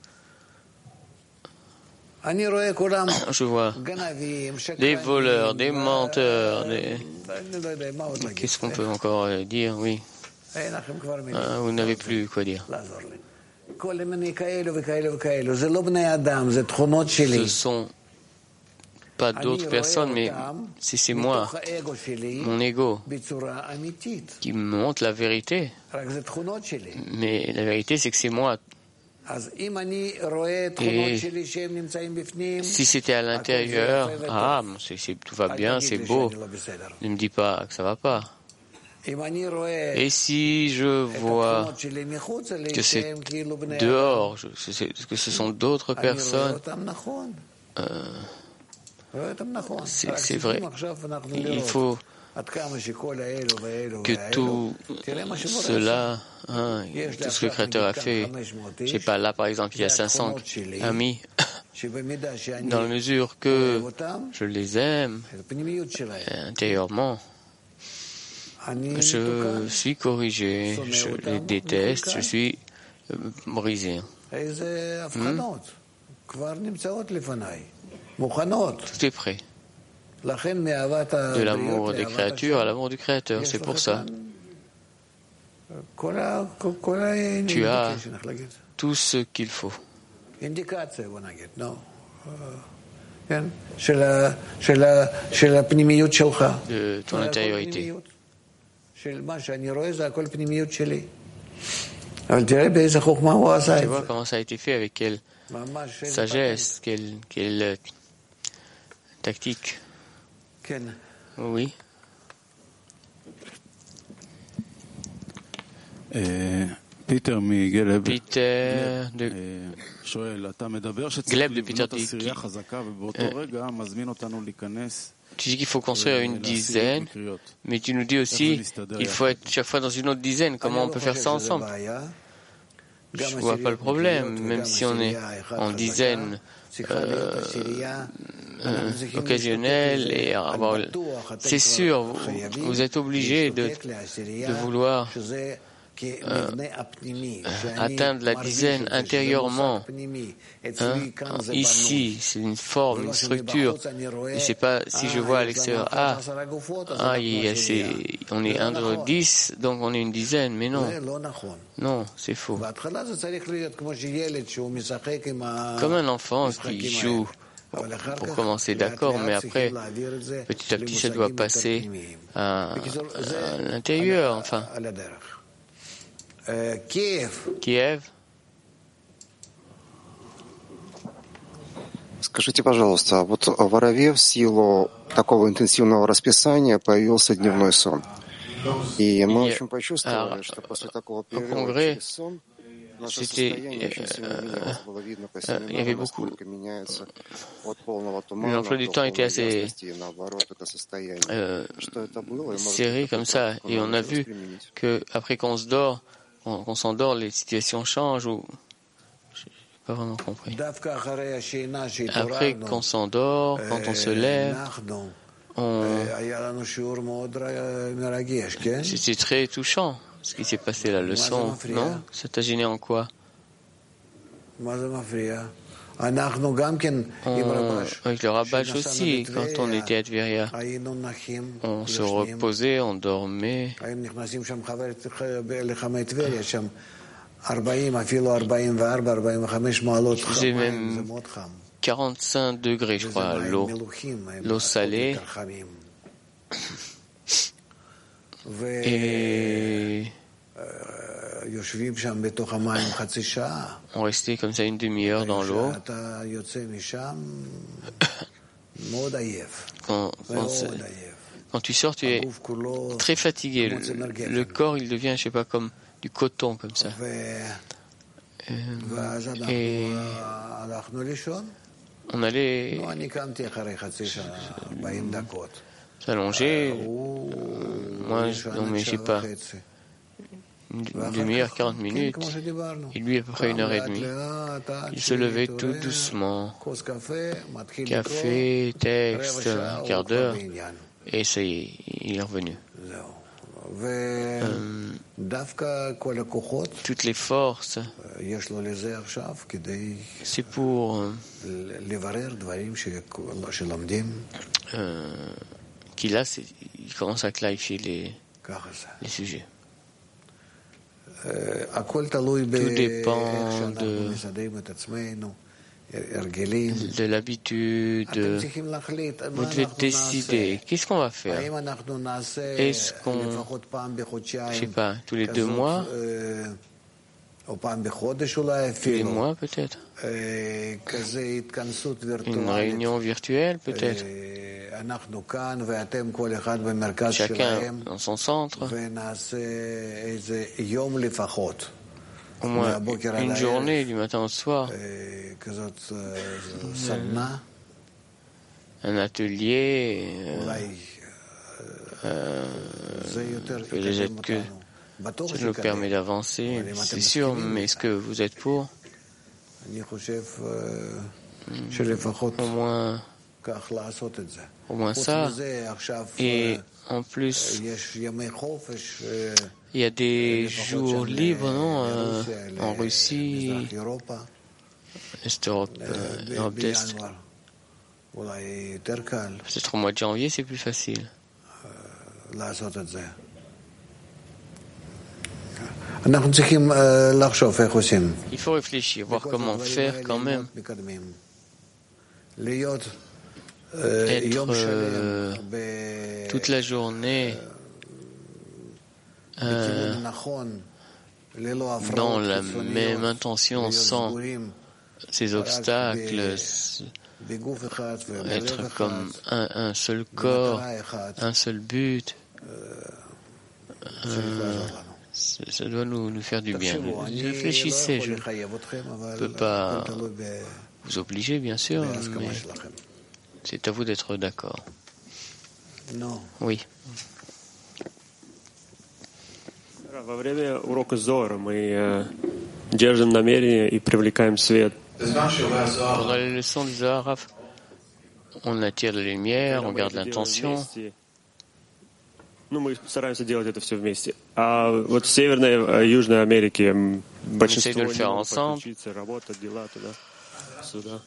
D: Je vois des voleurs, des menteurs, des... Qu'est-ce qu'on peut encore dire? Oui. Ah, vous n'avez plus quoi dire. Ce sont pas d'autres personnes, mais c'est, c'est moi, mon ego, qui me montre la vérité. Mais la vérité, c'est que c'est moi. Et si c'était à l'intérieur, ah, c'est, c'est, tout va bien, c'est beau. Ne me dis pas que ça va pas. Et si je vois que c'est dehors, que ce sont d'autres personnes, euh, c'est, c'est vrai. Il faut que tout cela, hein, tout ce que le Créateur a fait, je sais pas, là par exemple il y a cinq cents amis, dans la mesure que je les aime intérieurement, je suis corrigé, je les déteste, je suis brisé. Hmm? Tout est prêt. de l'amour des créatures à l'amour du Créateur. C'est pour ça. Tu as tout ce qu'il faut. De ton intériorité. Tu vois comment ça a été fait, avec quelle sagesse, quelle, quelle tactique. Oui.
O: Peter
D: Peter de Gleb de Peter dit, tu dis qu'il faut construire une dizaine, mais tu nous dis aussi qu'il faut être chaque fois dans une autre dizaine. Comment on peut faire ça ensemble? Je ne vois pas le problème, même si on est en dizaine euh, euh, occasionnelle. Et avoir... C'est sûr, vous, vous êtes obligé de, de vouloir Euh, atteindre la dizaine intérieurement. Hein? Ici, c'est une forme, une structure. Je ne sais pas si je vois à l'extérieur. Ah, ah il y a ces, on est un de dix, donc on est une dizaine. Mais non, non, c'est faux. Comme un enfant qui joue. Pour commencer, d'accord, mais après, petit à petit, ça doit passer à, à l'intérieur, enfin. Киев.
P: Скажите, пожалуйста, вот в Ораве в силу такого интенсивного расписания появился дневной сон. И мы очень почувствовали, что после такого перерыва через сон наше состояние очень сильно менялось. Было видно по семинару, насколько меняется от полного тумана до полной ясности и наоборот это состояние. Что это было?
D: Serré comme ça, et on a vu que après qu'on se dort, Quand on s'endort, les situations changent ou... Je n'ai pas vraiment compris. Après qu'on s'endort, quand on se lève, on... C'était très touchant ce qui s'est passé, la leçon, non? Ça t'a gêné en quoi? On... Avec le Rabbach aussi, quand on était à Tveria, on se reposait, on dormait. Il faisait même quarante-cinq degrés, je crois, l'eau, l'eau salée. Et on restait comme ça une demi-heure dans l'eau. Quand, quand, quand tu sors, tu es très fatigué. Le, le corps, il devient, je sais pas, comme du coton, comme ça. Euh, et on allait s'allonger. Moi, je, non, mais je sais pas. Une demi-heure, quarante minutes, et lui à peu près une heure et demie. Il se levait tout doucement, café, texte, un quart d'heure, et ça y est, il est revenu. Euh, toutes les forces, c'est pour euh, qu'il a, il commence à clarifier les, les sujets. Tout dépend de, de l'habitude. Vous devez décider. Qu'est-ce qu'on va faire? Est-ce qu'on, je sais pas, tous les deux mois, tous les mois peut-être, une réunion virtuelle peut-être, chacun dans son centre, au moins une journée du matin au soir, un atelier, euh, peut-être que ça nous permet d'avancer, c'est sûr, mais est-ce que vous êtes pour? Au moins, au moins ça. Et en plus, il y a des jours libres, non, euh, en Russie, Est Europe, euh, Europe d'Est. Peut-être au mois de janvier, c'est plus facile.
A: Il
D: faut réfléchir, voir comment faire quand même. Être euh, toute la journée euh, dans la même intention, sans ces obstacles, être comme un, un seul corps, un seul but, euh, ça doit nous, nous faire du bien. Réfléchissez, je ne peux pas vous obliger, bien sûr, mais c'est à vous d'être d'accord. Oui.
Q: Во время урока Зора мы держим намерение и привлекаем свет.
D: Pendant les leçons du Zohar, on attire la lumière, on garde l'intention.
Q: Ну, мы стараемся делать это все вместе. А вот в Северной и Южной Америке большинство не могут подключиться, работа, дела туда, сюда.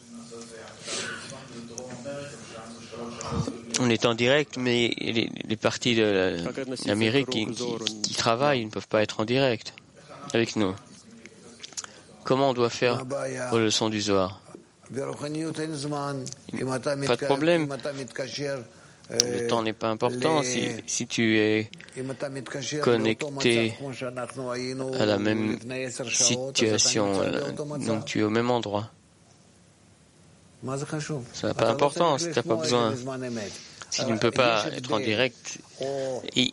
D: On est en direct, mais les, les parties de l'Amérique qui, qui, qui travaillent ne peuvent pas être en direct avec nous. Comment on doit faire aux leçons du Zohar? Pas de problème. Le temps n'est pas important. Si, si tu es connecté à la même situation, donc tu es au même endroit. Ça n'a pas d'importance, tu n'as pas besoin. Si tu ne peux pas être en direct, et,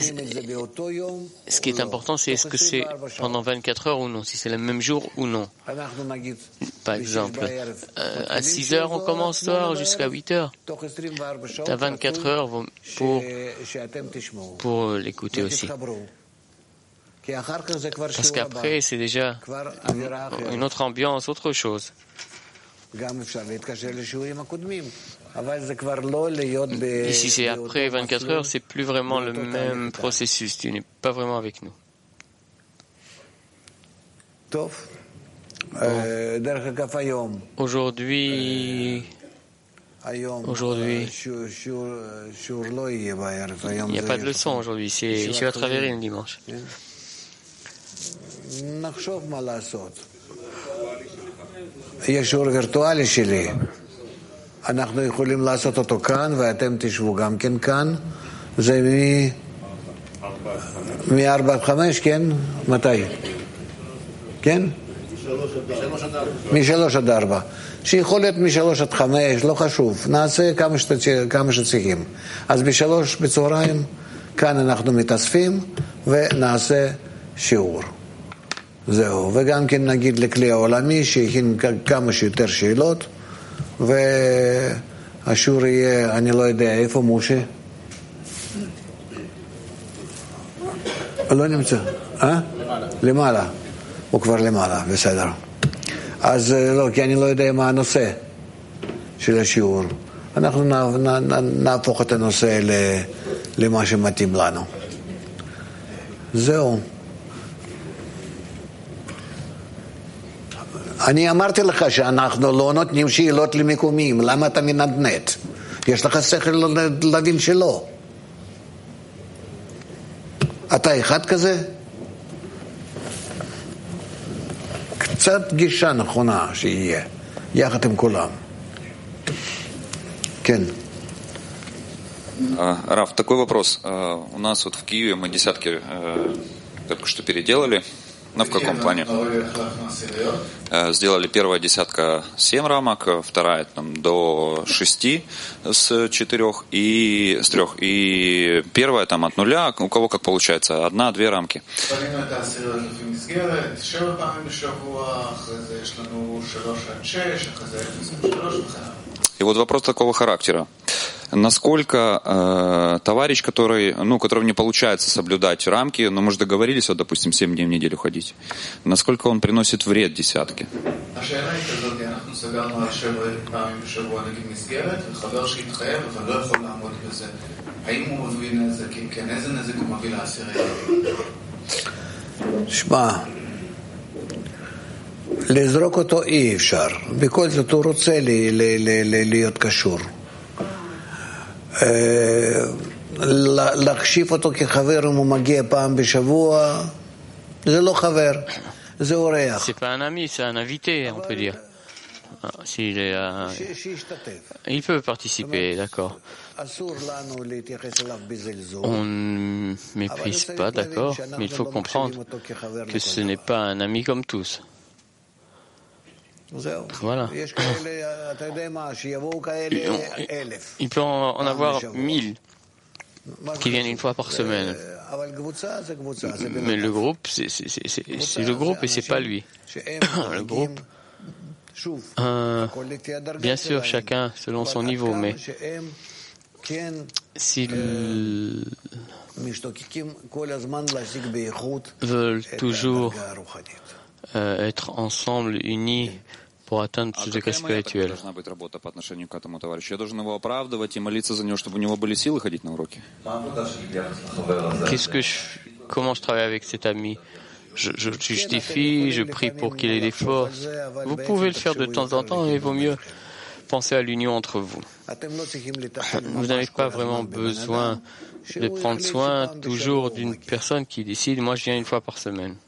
D: ce qui est important, c'est est-ce que c'est pendant vingt-quatre heures ou non, si c'est le même jour ou non. Par exemple, euh, à six heures, on commence soir jusqu'à huit heures. Tu as vingt-quatre heures pour, pour l'écouter aussi. Parce qu'après, c'est déjà une autre ambiance, autre chose. Et si c'est après vingt-quatre heures, c'est plus vraiment le même processus. Tu n'es pas vraiment avec nous. Bon. Aujourd'hui, aujourd'hui, il n'y a pas de leçon aujourd'hui. C'est Shivat Chaverim dimanche.
A: יש שיעור וירטואלי שלי. אנחנו יכולים לעשות אותו כאן, ואתם תשבו גם כן כאן. זה מ-ארבע עד חמש, כן? מתי? כן? משלוש עד ארבע. שיכול להיות משלוש עד חמש, לא חשוב. נעשה כמה, שת... כמה שצריכים. אז בשלוש בצהריים, כאן אנחנו מתאספים, ונעשה שיעור. זהו, וגם כן נגיד לכלי העולמי שהכין כמה שיותר שאלות, והשיעור יהיה, אני לא יודע, איפה משה? לא נמצא. אה? למעלה. הוא כבר למעלה, בסדר. אז לא, כי אני לא יודע מה הנושא של השיעור. אנחנו נהפוך את הנושא למה שמתאים לנו. זהו. אני אמרתי לך שאנחנו לא נותנים שאלות למקומים. למה אתה מנדנד? יש לך שכל להבין שלא. אתה אחד כזה? קצת גישה נכונה שיהיה, יחד עם כולם. כן.
R: Раф, такой вопрос. У нас вот в Киеве мы десятки только что переделали. Ну, в каком плане? Сделали первая десятка семь рамок, вторая там до шести с четырех и с трех. И первая там от нуля, у кого как получается, одна-две рамки. И вот вопрос такого характера. Насколько э, товарищ, который, ну, которого не получается соблюдать рамки, но мы же договорились, вот, допустим, семь дней в неделю ходить, насколько он приносит вред десятке?
A: שמע, לזרוק אותו אי אפשר, בכל זאת הוא רוצה לי, לי, לי, לי, להיות קשור. להחשיב אותו כחבר אם הוא מגיע פעם בשבוע, זה לא חבר, זה אורח.
D: C'est pas un ami, c'est un invité, on peut dire. S'il est là, il peut participer, d'accord. On ne méprise pas, d'accord, mais il faut comprendre que ce n'est pas un ami comme tous. Voilà. Il peut en avoir mille qui viennent une fois par semaine. Mais le groupe, c'est, c'est, c'est, c'est, c'est le groupe et c'est pas lui. Le groupe, euh, bien sûr, chacun selon son niveau, mais s'ils veulent toujours euh, être ensemble, unis, pour atteindre ce degré spirituel. Qu'est-ce que je, comment je travaille avec cet ami? Je, je justifie, je prie pour qu'il ait des forces. Vous pouvez le faire de temps en temps, mais il vaut mieux penser à l'union entre vous. Vous n'avez pas vraiment besoin de prendre soin toujours d'une personne qui décide, moi je viens une fois par semaine.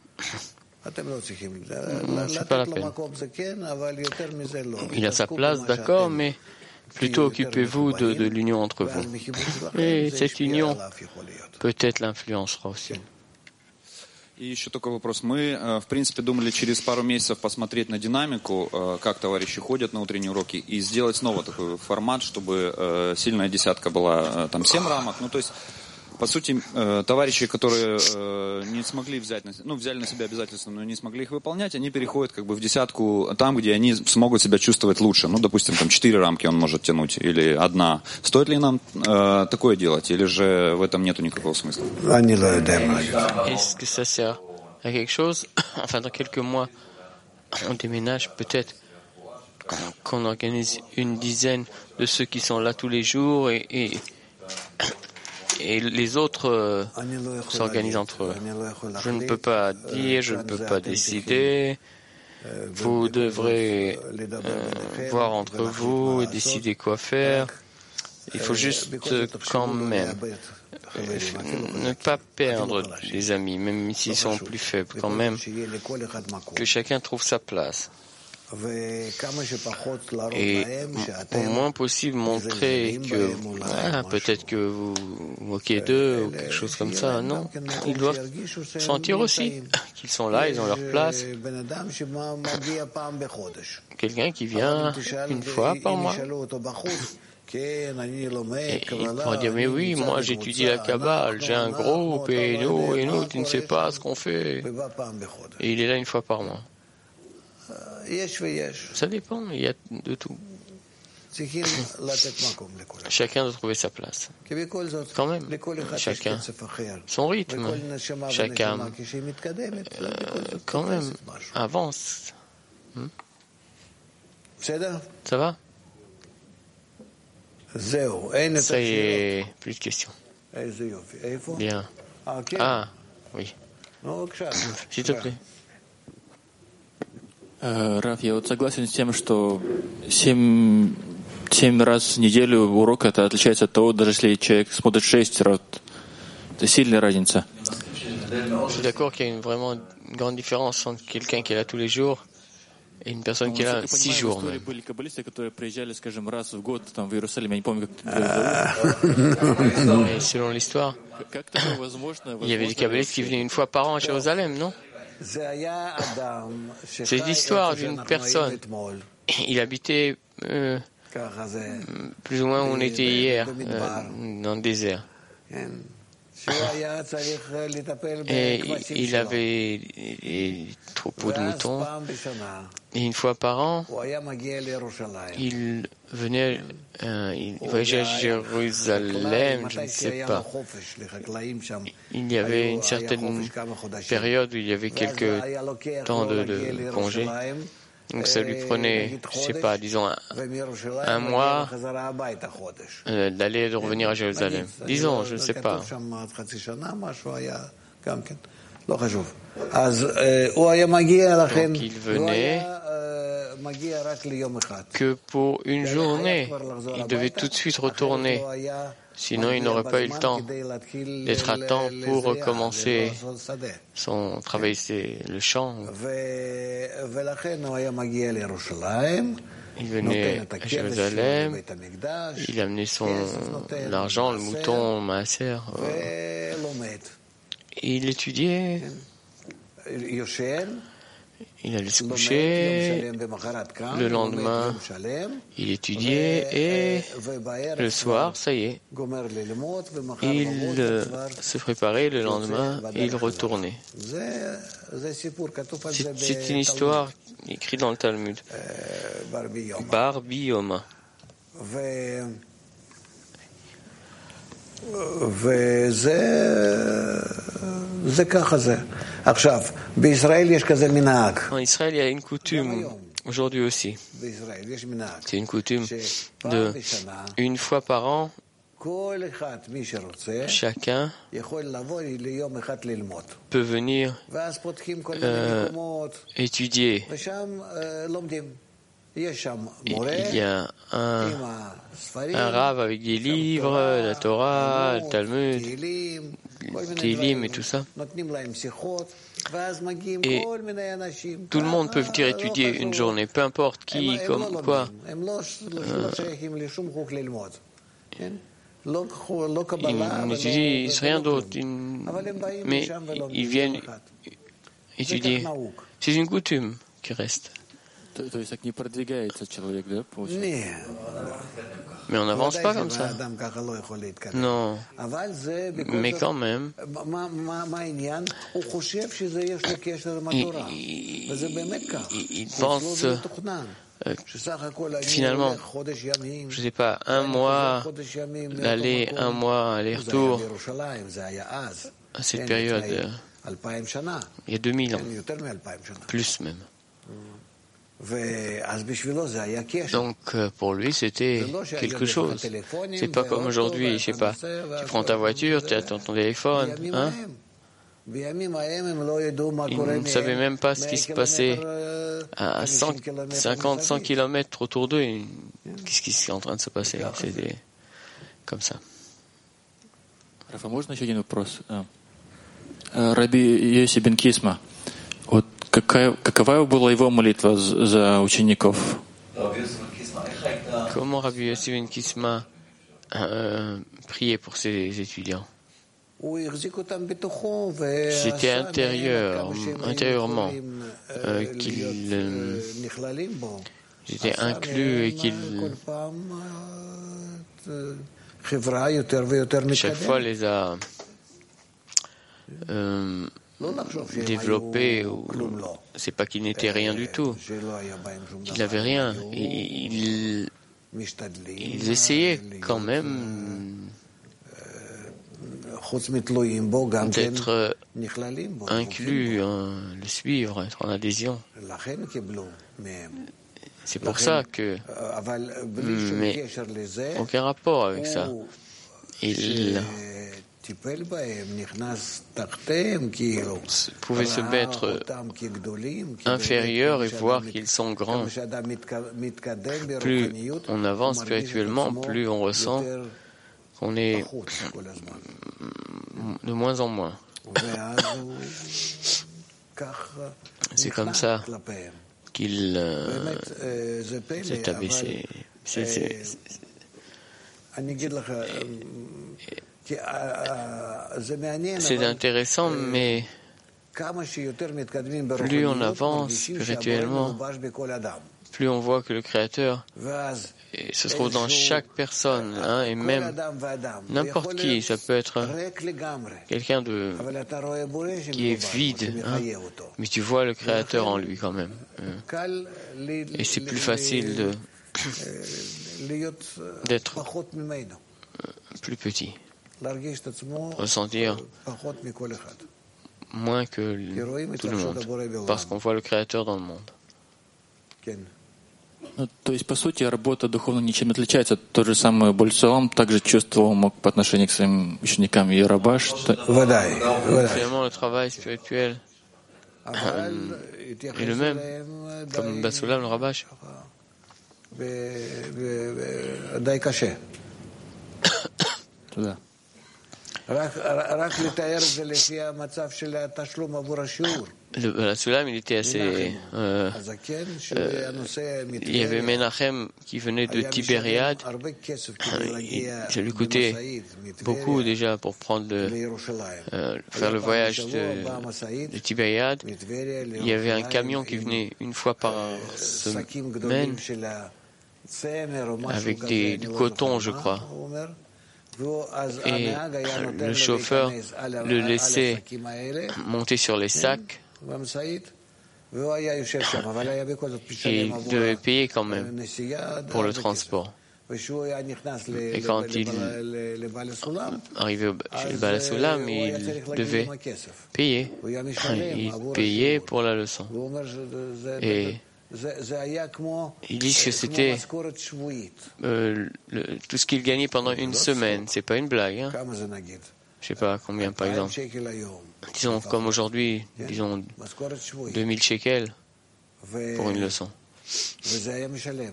D: C'est pas la peine. Il a sa place, d'accord, mais plutôt occupez-vous de, de l'union entre vous. Et cette union peut-être l'influencera aussi.
R: И еще такой вопрос. Мы, в принципе, думали через пару месяцев посмотреть на динамику, как товарищи ходят на утренние уроки, и сделать снова такой формат, чтобы сильная десятка была там семь рамок. Ну, то есть, по сути, товарищи, которые не смогли взять, ну, взяли на себя обязательства, но не смогли их выполнять, они переходят как бы в десятку там, где они смогут себя чувствовать лучше. Ну, допустим, там четыре рамки он может тянуть, или одна. Стоит ли нам э, такое делать, или же в этом нету никакого смысла?
D: Est-ce que ça sert à quelque chose? Enfin, dans quelques mois, on déménage peut-être qu'on organise une dizaine de ceux qui sont là tous les jours et, et et les autres euh, s'organisent entre eux. Je ne peux pas dire, je ne peux pas décider. Vous devrez euh, voir entre vous et décider quoi faire. Il faut juste quand même euh, ne pas perdre les amis, même s'ils sont plus faibles, quand même que chacun trouve sa place. Et au moins possible montrer que ah, peut-être que vous moquez d'eux ou quelque chose comme ça. Non, ils doivent sentir aussi qu'ils sont là, ils ont leur place. Quelqu'un qui vient une fois par mois. Et il pourra dire, mais oui, moi j'étudie la Kabbale, j'ai un groupe et nous, et nous, tu ne sais pas ce qu'on fait. Et il est là une fois par mois. Ça dépend, il y a de tout. Chacun doit trouver sa place. Quand même, chacun son rythme. Chacun, euh, quand même, avance. Hmm? Ça va? Ça y est, plus de questions. Bien. Ah, oui. S'il te plaît.
S: Раф, я вот согласен с тем, что семь, семь раз в неделю урок это отличается от того, даже если человек смотрит шесть раз. Это сильная разница.
D: Je suis d'accord qu'il y a une vraiment une grande différence entre quelqu'un qui est là tous les jours et une personne qui est là six jours. Même.
S: Были каббалисты, которые приезжали, скажем, раз в год там в Иерусалим, я не помню, как
D: Mais selon l'histoire, il y avait des kabbalistes qui venaient une fois par an à Jérusalem, non? C'est l'histoire d'une personne. Il habitait euh, plus ou moins où on était hier, euh, dans le désert. Et il avait des troupeaux de moutons. Et une fois par an, il venait, euh, il voyageait à Jérusalem, je ne sais pas. Il y avait une certaine période où il y avait quelques temps de, de congé. Donc ça lui prenait, je ne sais pas, disons un, un mois euh, d'aller et de revenir à Jérusalem. Disons, je ne sais pas.
A: Donc
D: il venait que pour une journée. Il devait tout de suite retourner. Sinon, il n'aurait pas eu le temps d'être à temps pour recommencer son travail, c'est le champ. Il venait à Jérusalem, il amenait son argent, le mouton, maaser, euh, et il étudiait. Il allait se coucher, le lendemain, il étudiait et le soir, ça y est, il euh, se préparait, le lendemain, il retournait. C'est, c'est une histoire écrite dans le Talmud. Bar Biyoma.
A: זה ככה זה. עכשיו, בישראל יש כזה מנהג.
D: En Israël, il y a une coutume, aujourd'hui aussi. C'est une coutume de une fois par an, chacun peut venir euh, étudier. Il y a un, un rave avec des livres, la Torah, le Talmud, le Télim et tout ça. Et tout le monde peut venir étudier une journée, peu importe qui, comme quoi. Euh, ils n'étudient rien d'autre, mais ils viennent étudier. C'est une coutume qui reste. Mais on n'avance pas comme ça. Non. Mais quand même, il, il pense, euh, finalement, je ne sais pas, un mois d'aller, un mois aller-retour, à cette période, il y a deux mille ans, plus même. Donc pour lui c'était quelque chose. C'est pas comme aujourd'hui, je sais pas. Tu prends ta voiture, tu attends ton téléphone, hein. Il ne savait même pas ce qui se passait à cent cinquante, cent kilomètres autour d'eux. Qu'est-ce qui est en train de se passer? C'était comme ça.
S: Рафа, можно еще один вопрос? Раби Йоси бен Кисма. Вот какая, какова была его молитва за учеников?
D: Comment Rabbi Yossi ben Kisma euh, priait pour ses étudiants? C'était intérieur, intérieurement euh, qu'ils euh, étaient inclus et qu'ils chaque fois les a euh, développé, ou c'est pas qu'il n'était rien du tout, qu'il n'avait rien. Ils, ils essayaient quand même d'être inclus, hein, le suivre, être en adhésion. C'est pour ça que, mais aucun rapport avec ça. Il pouvait se mettre inférieur et voir qu'ils sont grands. Plus on avance spirituellement, plus on ressent qu'on est de moins en moins. C'est comme ça qu'il euh, s'est abaissé. C'est, c'est, c'est intéressant, mais plus on avance spirituellement, plus on voit que le Créateur se trouve dans chaque personne, hein, et même n'importe qui. Ça peut être quelqu'un de qui est vide, hein, mais tu vois le Créateur en lui quand même. Et c'est plus facile de d'être plus petit, ressentir moins que tout le monde, parce qu'on voit le Créateur dans le monde.
S: Ну, то есть, по сути, работа духовно ничем не отличается. Тот же самый Больцолам также чувствовал мог по отношению к своим ученикам и Рабаш. Что...
D: Finalement, le travail spirituel euh, est le même, comme Batsulam, le Rabash.
S: Туда.
D: Le Batsulam, il était assez... Euh, euh, il y avait Menachem qui venait de Tibériade. Ça lui coûtait beaucoup déjà pour prendre le, euh, faire le voyage de, de Tibériade. Il y avait un camion qui venait une fois par semaine avec des, du coton, je crois. Et le chauffeur le laissait monter sur les sacs. Et il devait payer quand même pour le transport. Et quand il arrivait chez le Balasoulam, il devait payer. Il payait pour la leçon. Et ils disent que c'était euh, le, tout ce qu'il gagnait pendant une semaine. C'est pas une blague. Hein. Je sais pas combien, par exemple. Disons, comme aujourd'hui, disons deux mille shekels pour une leçon. Le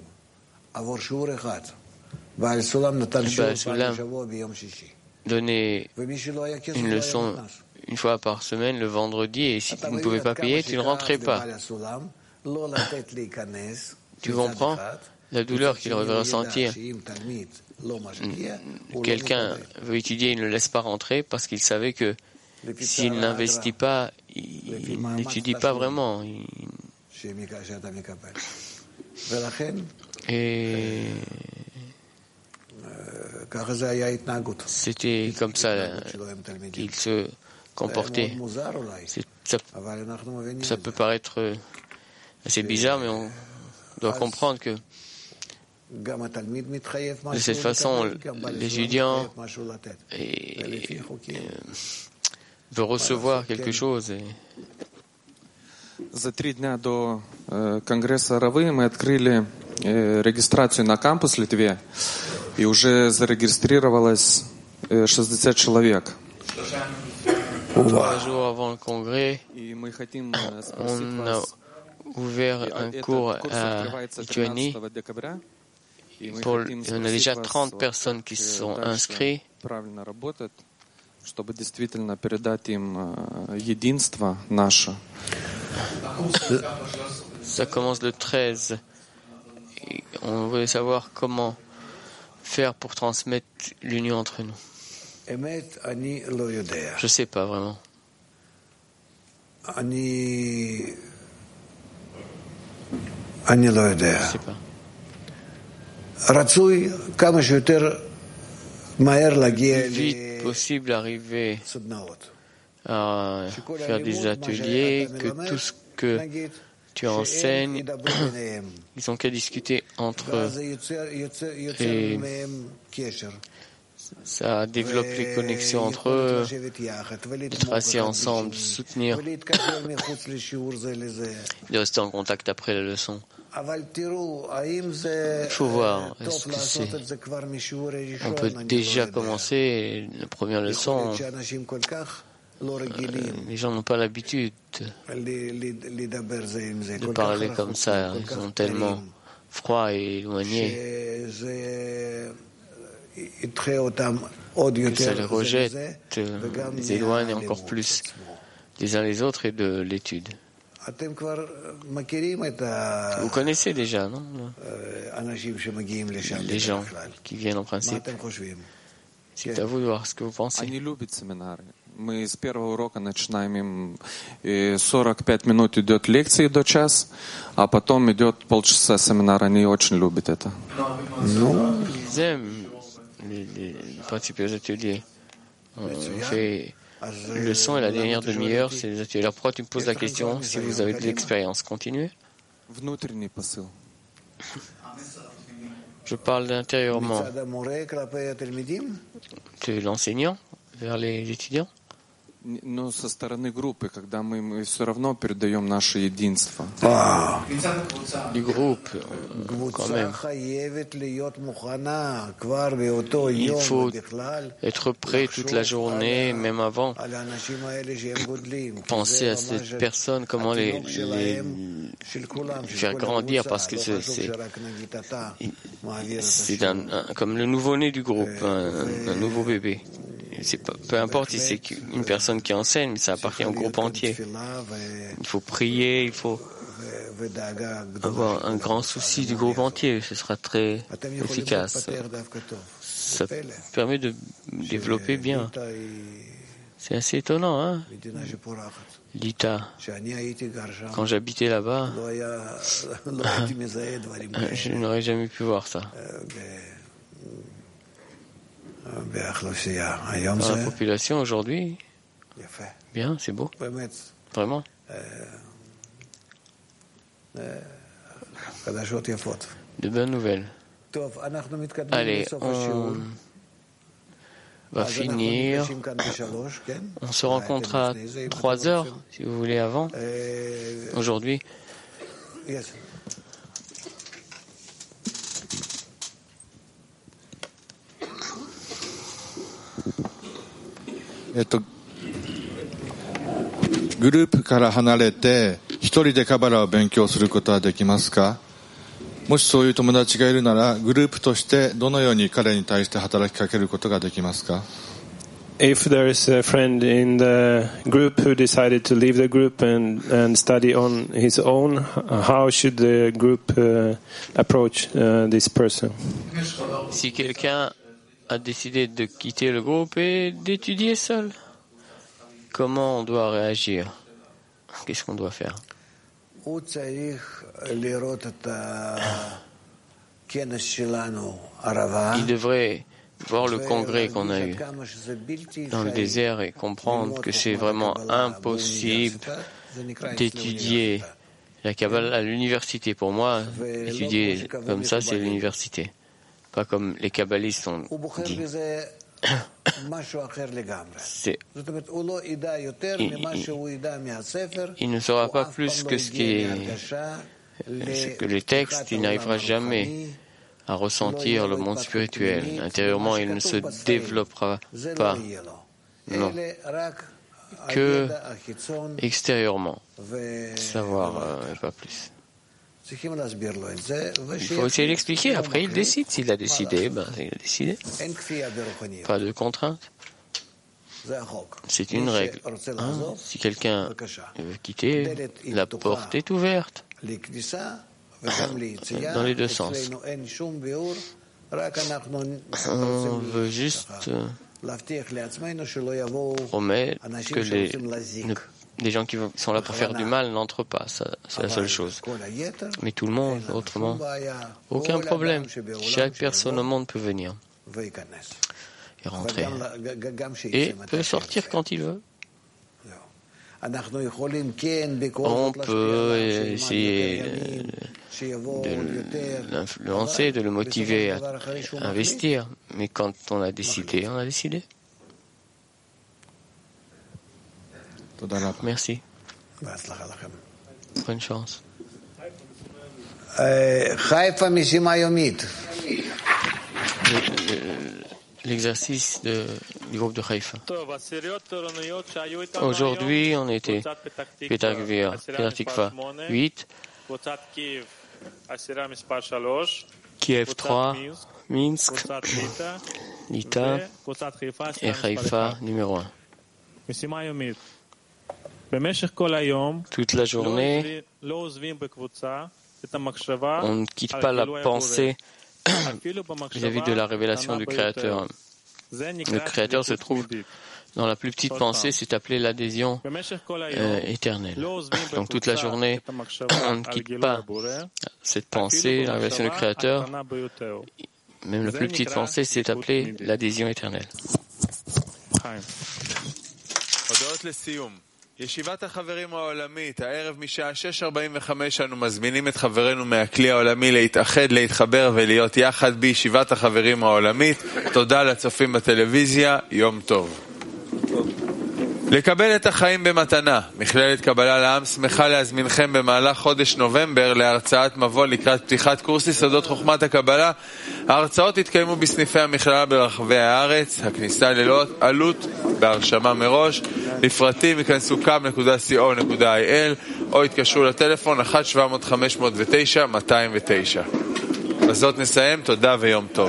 D: Balasoulam donnait une leçon une fois par semaine, le vendredi, et si tu ne pouvais pas payer, tu ne rentrais pas. Tu comprends la douleur qu'il aurait ressentir. Quelqu'un veut étudier, il ne le laisse pas rentrer parce qu'il savait que s'il n'investit pas, il, il n'étudie pas vraiment. Il... Et c'était comme ça qu'il se comportait. Ça, ça peut paraître assez bizarre, mais on doit comprendre que de cette façon, l'étudiant veut recevoir quelque chose. Et...
I: За три дня до э, Конгресса Равы мы открыли э, регистрацию на кампус в Литве, и уже зарегистрировалось э, шестьдесят человек.
D: Trois jours avant le congrès, on a ouvert un cours à Lituanie. Pour, on a déjà trente personnes qui se sont inscrites.
I: Чтобы действительно передать им единство наше.
D: Ça commence le treize. Et on voulait savoir comment faire pour transmettre l'union entre nous. Je ne sais pas vraiment. Je ne sais pas. Vite possible d'arriver à faire des ateliers, que tout ce que tu enseignes, ils n'ont qu'à discuter entre eux. Et ça développe les connexions entre eux, d'être assis ensemble, soutenir, de rester en contact après la leçon. Il faut voir, est-ce que c'est... On peut déjà commencer la première leçon. Euh, les gens n'ont pas l'habitude de parler comme ça. Ils sont tellement froids et éloignés que ça les rejette, les éloigne encore plus les uns les autres et de l'étude. Vous connaissez déjà, non? Les gens qui viennent en principe. C'est à vous de voir ce que vous pensez.
I: Мы с первого урока начинаем им сорок пять минут идет лекции до час, а потом идет полчаса семинара. Они очень любят это.
D: Ну, ils aiment les, les participer aux ateliers. On fait le son et la dernière demi-heure, c'est les ateliers. Alors pourquoi tu me poses la question si vous avez de l'expérience? Continuez. Je parle intérieurement. De l'enseignant vers les étudiants?
I: Но со стороны группы, когда мы, мы все равно передаем наше единство.
D: Du groupe, quand même. Il faut être prêt toute la journée, même avant. Penser à cette personne, comment les, les faire grandir, parce que c'est, c'est, c'est un, un, comme le nouveau-né du groupe, un, un nouveau bébé. C'est pas, peu importe si c'est une personne qui enseigne, mais ça appartient au groupe entier. Il faut prier, il faut avoir un grand souci du groupe entier. Ce sera très efficace. Ça permet de développer bien. C'est assez étonnant, hein? L'Ita. Quand j'habitais là-bas, je n'aurais jamais pu voir ça. Dans la population aujourd'hui, bien, c'est beau, vraiment. De bonnes nouvelles. Allez, on va finir. On se rencontre à trois heures, si vous voulez, avant. Aujourd'hui.
T: えっと、グループから離れて一人でカバラを勉強することはできますか？もしそういう友達がいるなら、グループとしてどのように彼に対して働きかけることができますか？
U: If there is a friend in the group who decided to leave the group and, and study on his own, how should the group uh, approach uh, this person?
D: Si quelqu'un a décidé de quitter le groupe et d'étudier seul, comment on doit réagir? Qu'est-ce qu'on doit faire? Il devrait voir le congrès qu'on a eu dans le désert et comprendre que c'est vraiment impossible d'étudier la Kabbalah à l'université. Pour moi, étudier comme ça, c'est l'université. Pas comme les kabbalistes ont dit. C'est, il, il, il ne saura pas plus que ce, qui est, ce que les textes, il n'arrivera jamais à ressentir le monde spirituel. Intérieurement, il ne se développera pas. Non. Que extérieurement. Savoir, euh, pas plus. Il faut essayer d'expliquer. Après, il décide. S'il a décidé, ben, il a décidé. Pas de contrainte. C'est une règle. Hein? Si quelqu'un veut quitter, la porte est ouverte. Dans les deux sens. On veut juste promettre que les, les gens qui sont là pour faire du mal n'entrent pas. Ça, c'est la seule chose. Mais tout le monde, autrement, aucun problème. Chaque personne au monde peut venir et rentrer. Et peut sortir quand il veut. On peut essayer de l'influencer, de le motiver à investir. Mais quand on a décidé, on a décidé. Merci. Bonne chance. L'exercice de, du groupe de Haïfa. Aujourd'hui, on était Petah Tikva huit, Kiev trois, Minsk, Lita et Haïfa numéro un. Toute la journée, on ne quitte pas la pensée vis-à-vis de la révélation du Créateur. Le Créateur se trouve dans la plus petite pensée, c'est appelé l'adhésion euh, éternelle. Donc toute la journée, on ne quitte pas cette pensée, la révélation du Créateur. Même la plus petite pensée, c'est appelé l'adhésion éternelle.
V: ישיבת החברים העולמית, הערב משעה שש ארבעים וחמש אנו מזמינים את חברינו מהכלי העולמי להתאחד, להתחבר ולהיות יחד בישיבת החברים העולמית. תודה לצופים בטלוויזיה, יום טוב. לקבל את החיים במתנה. מכללת קבלה לעם שמחה להזמינכם במהלך חודש נובמבר להרצאת מבוא לקראת פתיחת קורס יסודות חוכמת הקבלה. ההרצאות התקיימו בסניפי המכללה ברחבי הארץ. הכניסה ללא עלות בהרשמה מראש. לפרטים יכנסו קאם נקודה סי או נקודה איי אל או התקשרו לטלפון אחת שבע מאות חמש מאות ותשע מאתיים ותשע. בזאת נסיים. תודה ויום טוב.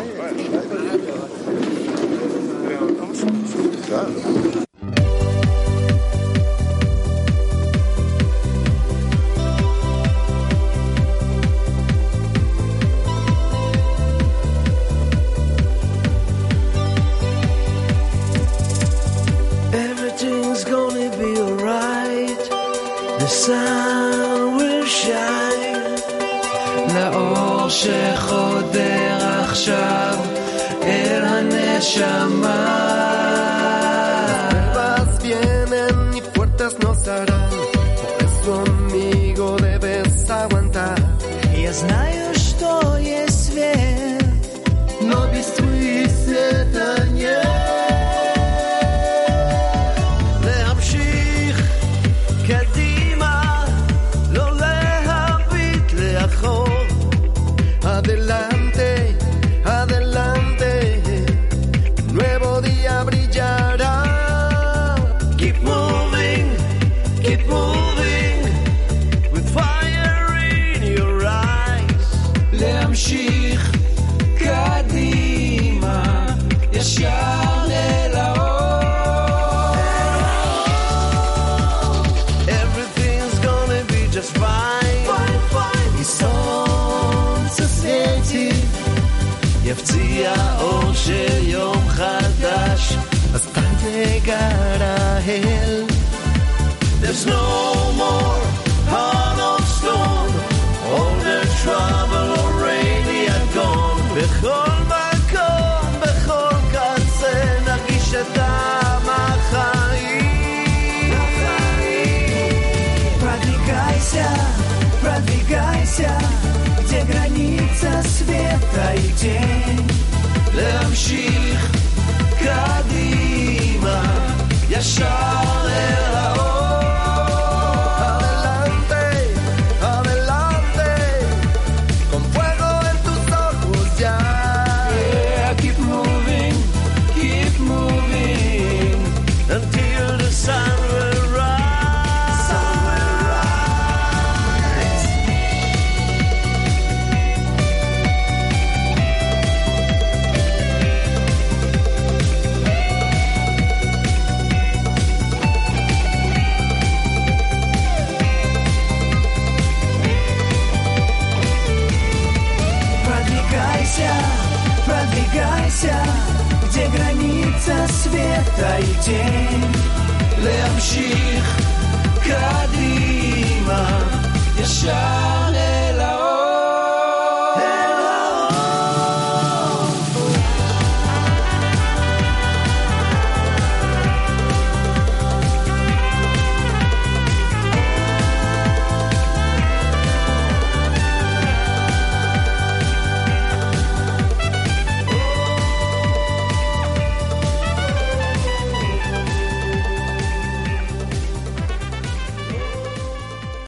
B: The sun will shine לאור שחודר עכשיו אל הנשמה. Pruebas vienen y puertas nos harán, por eso amigo debes aguantar. Я знаю, что есть свет, но без твоих света нет. Adelante, adelante, nuevo día brillará. Keep moving, keep moving, with fire in your eyes. להמשיך קדימה, ישר אל האור. Everything's gonna be just fine, fine, fine. יפציע אור של יום חדש, אז תגר ההל. There's no more heart of stone, all the trouble already are gone. בכל מקום, בכל קצה, נרגיש את דם החיים. Продвигайся, продвигайся, где граница света и тень. להמשיך קדימה, ישר אל האור. Adelante, adelante, con fuego en tus ojos ya. Yeah, keep moving, keep moving, until the sun will rise. Sun will rise. Продвигайся, где граница света и тень. להמשיך קדימה, ישר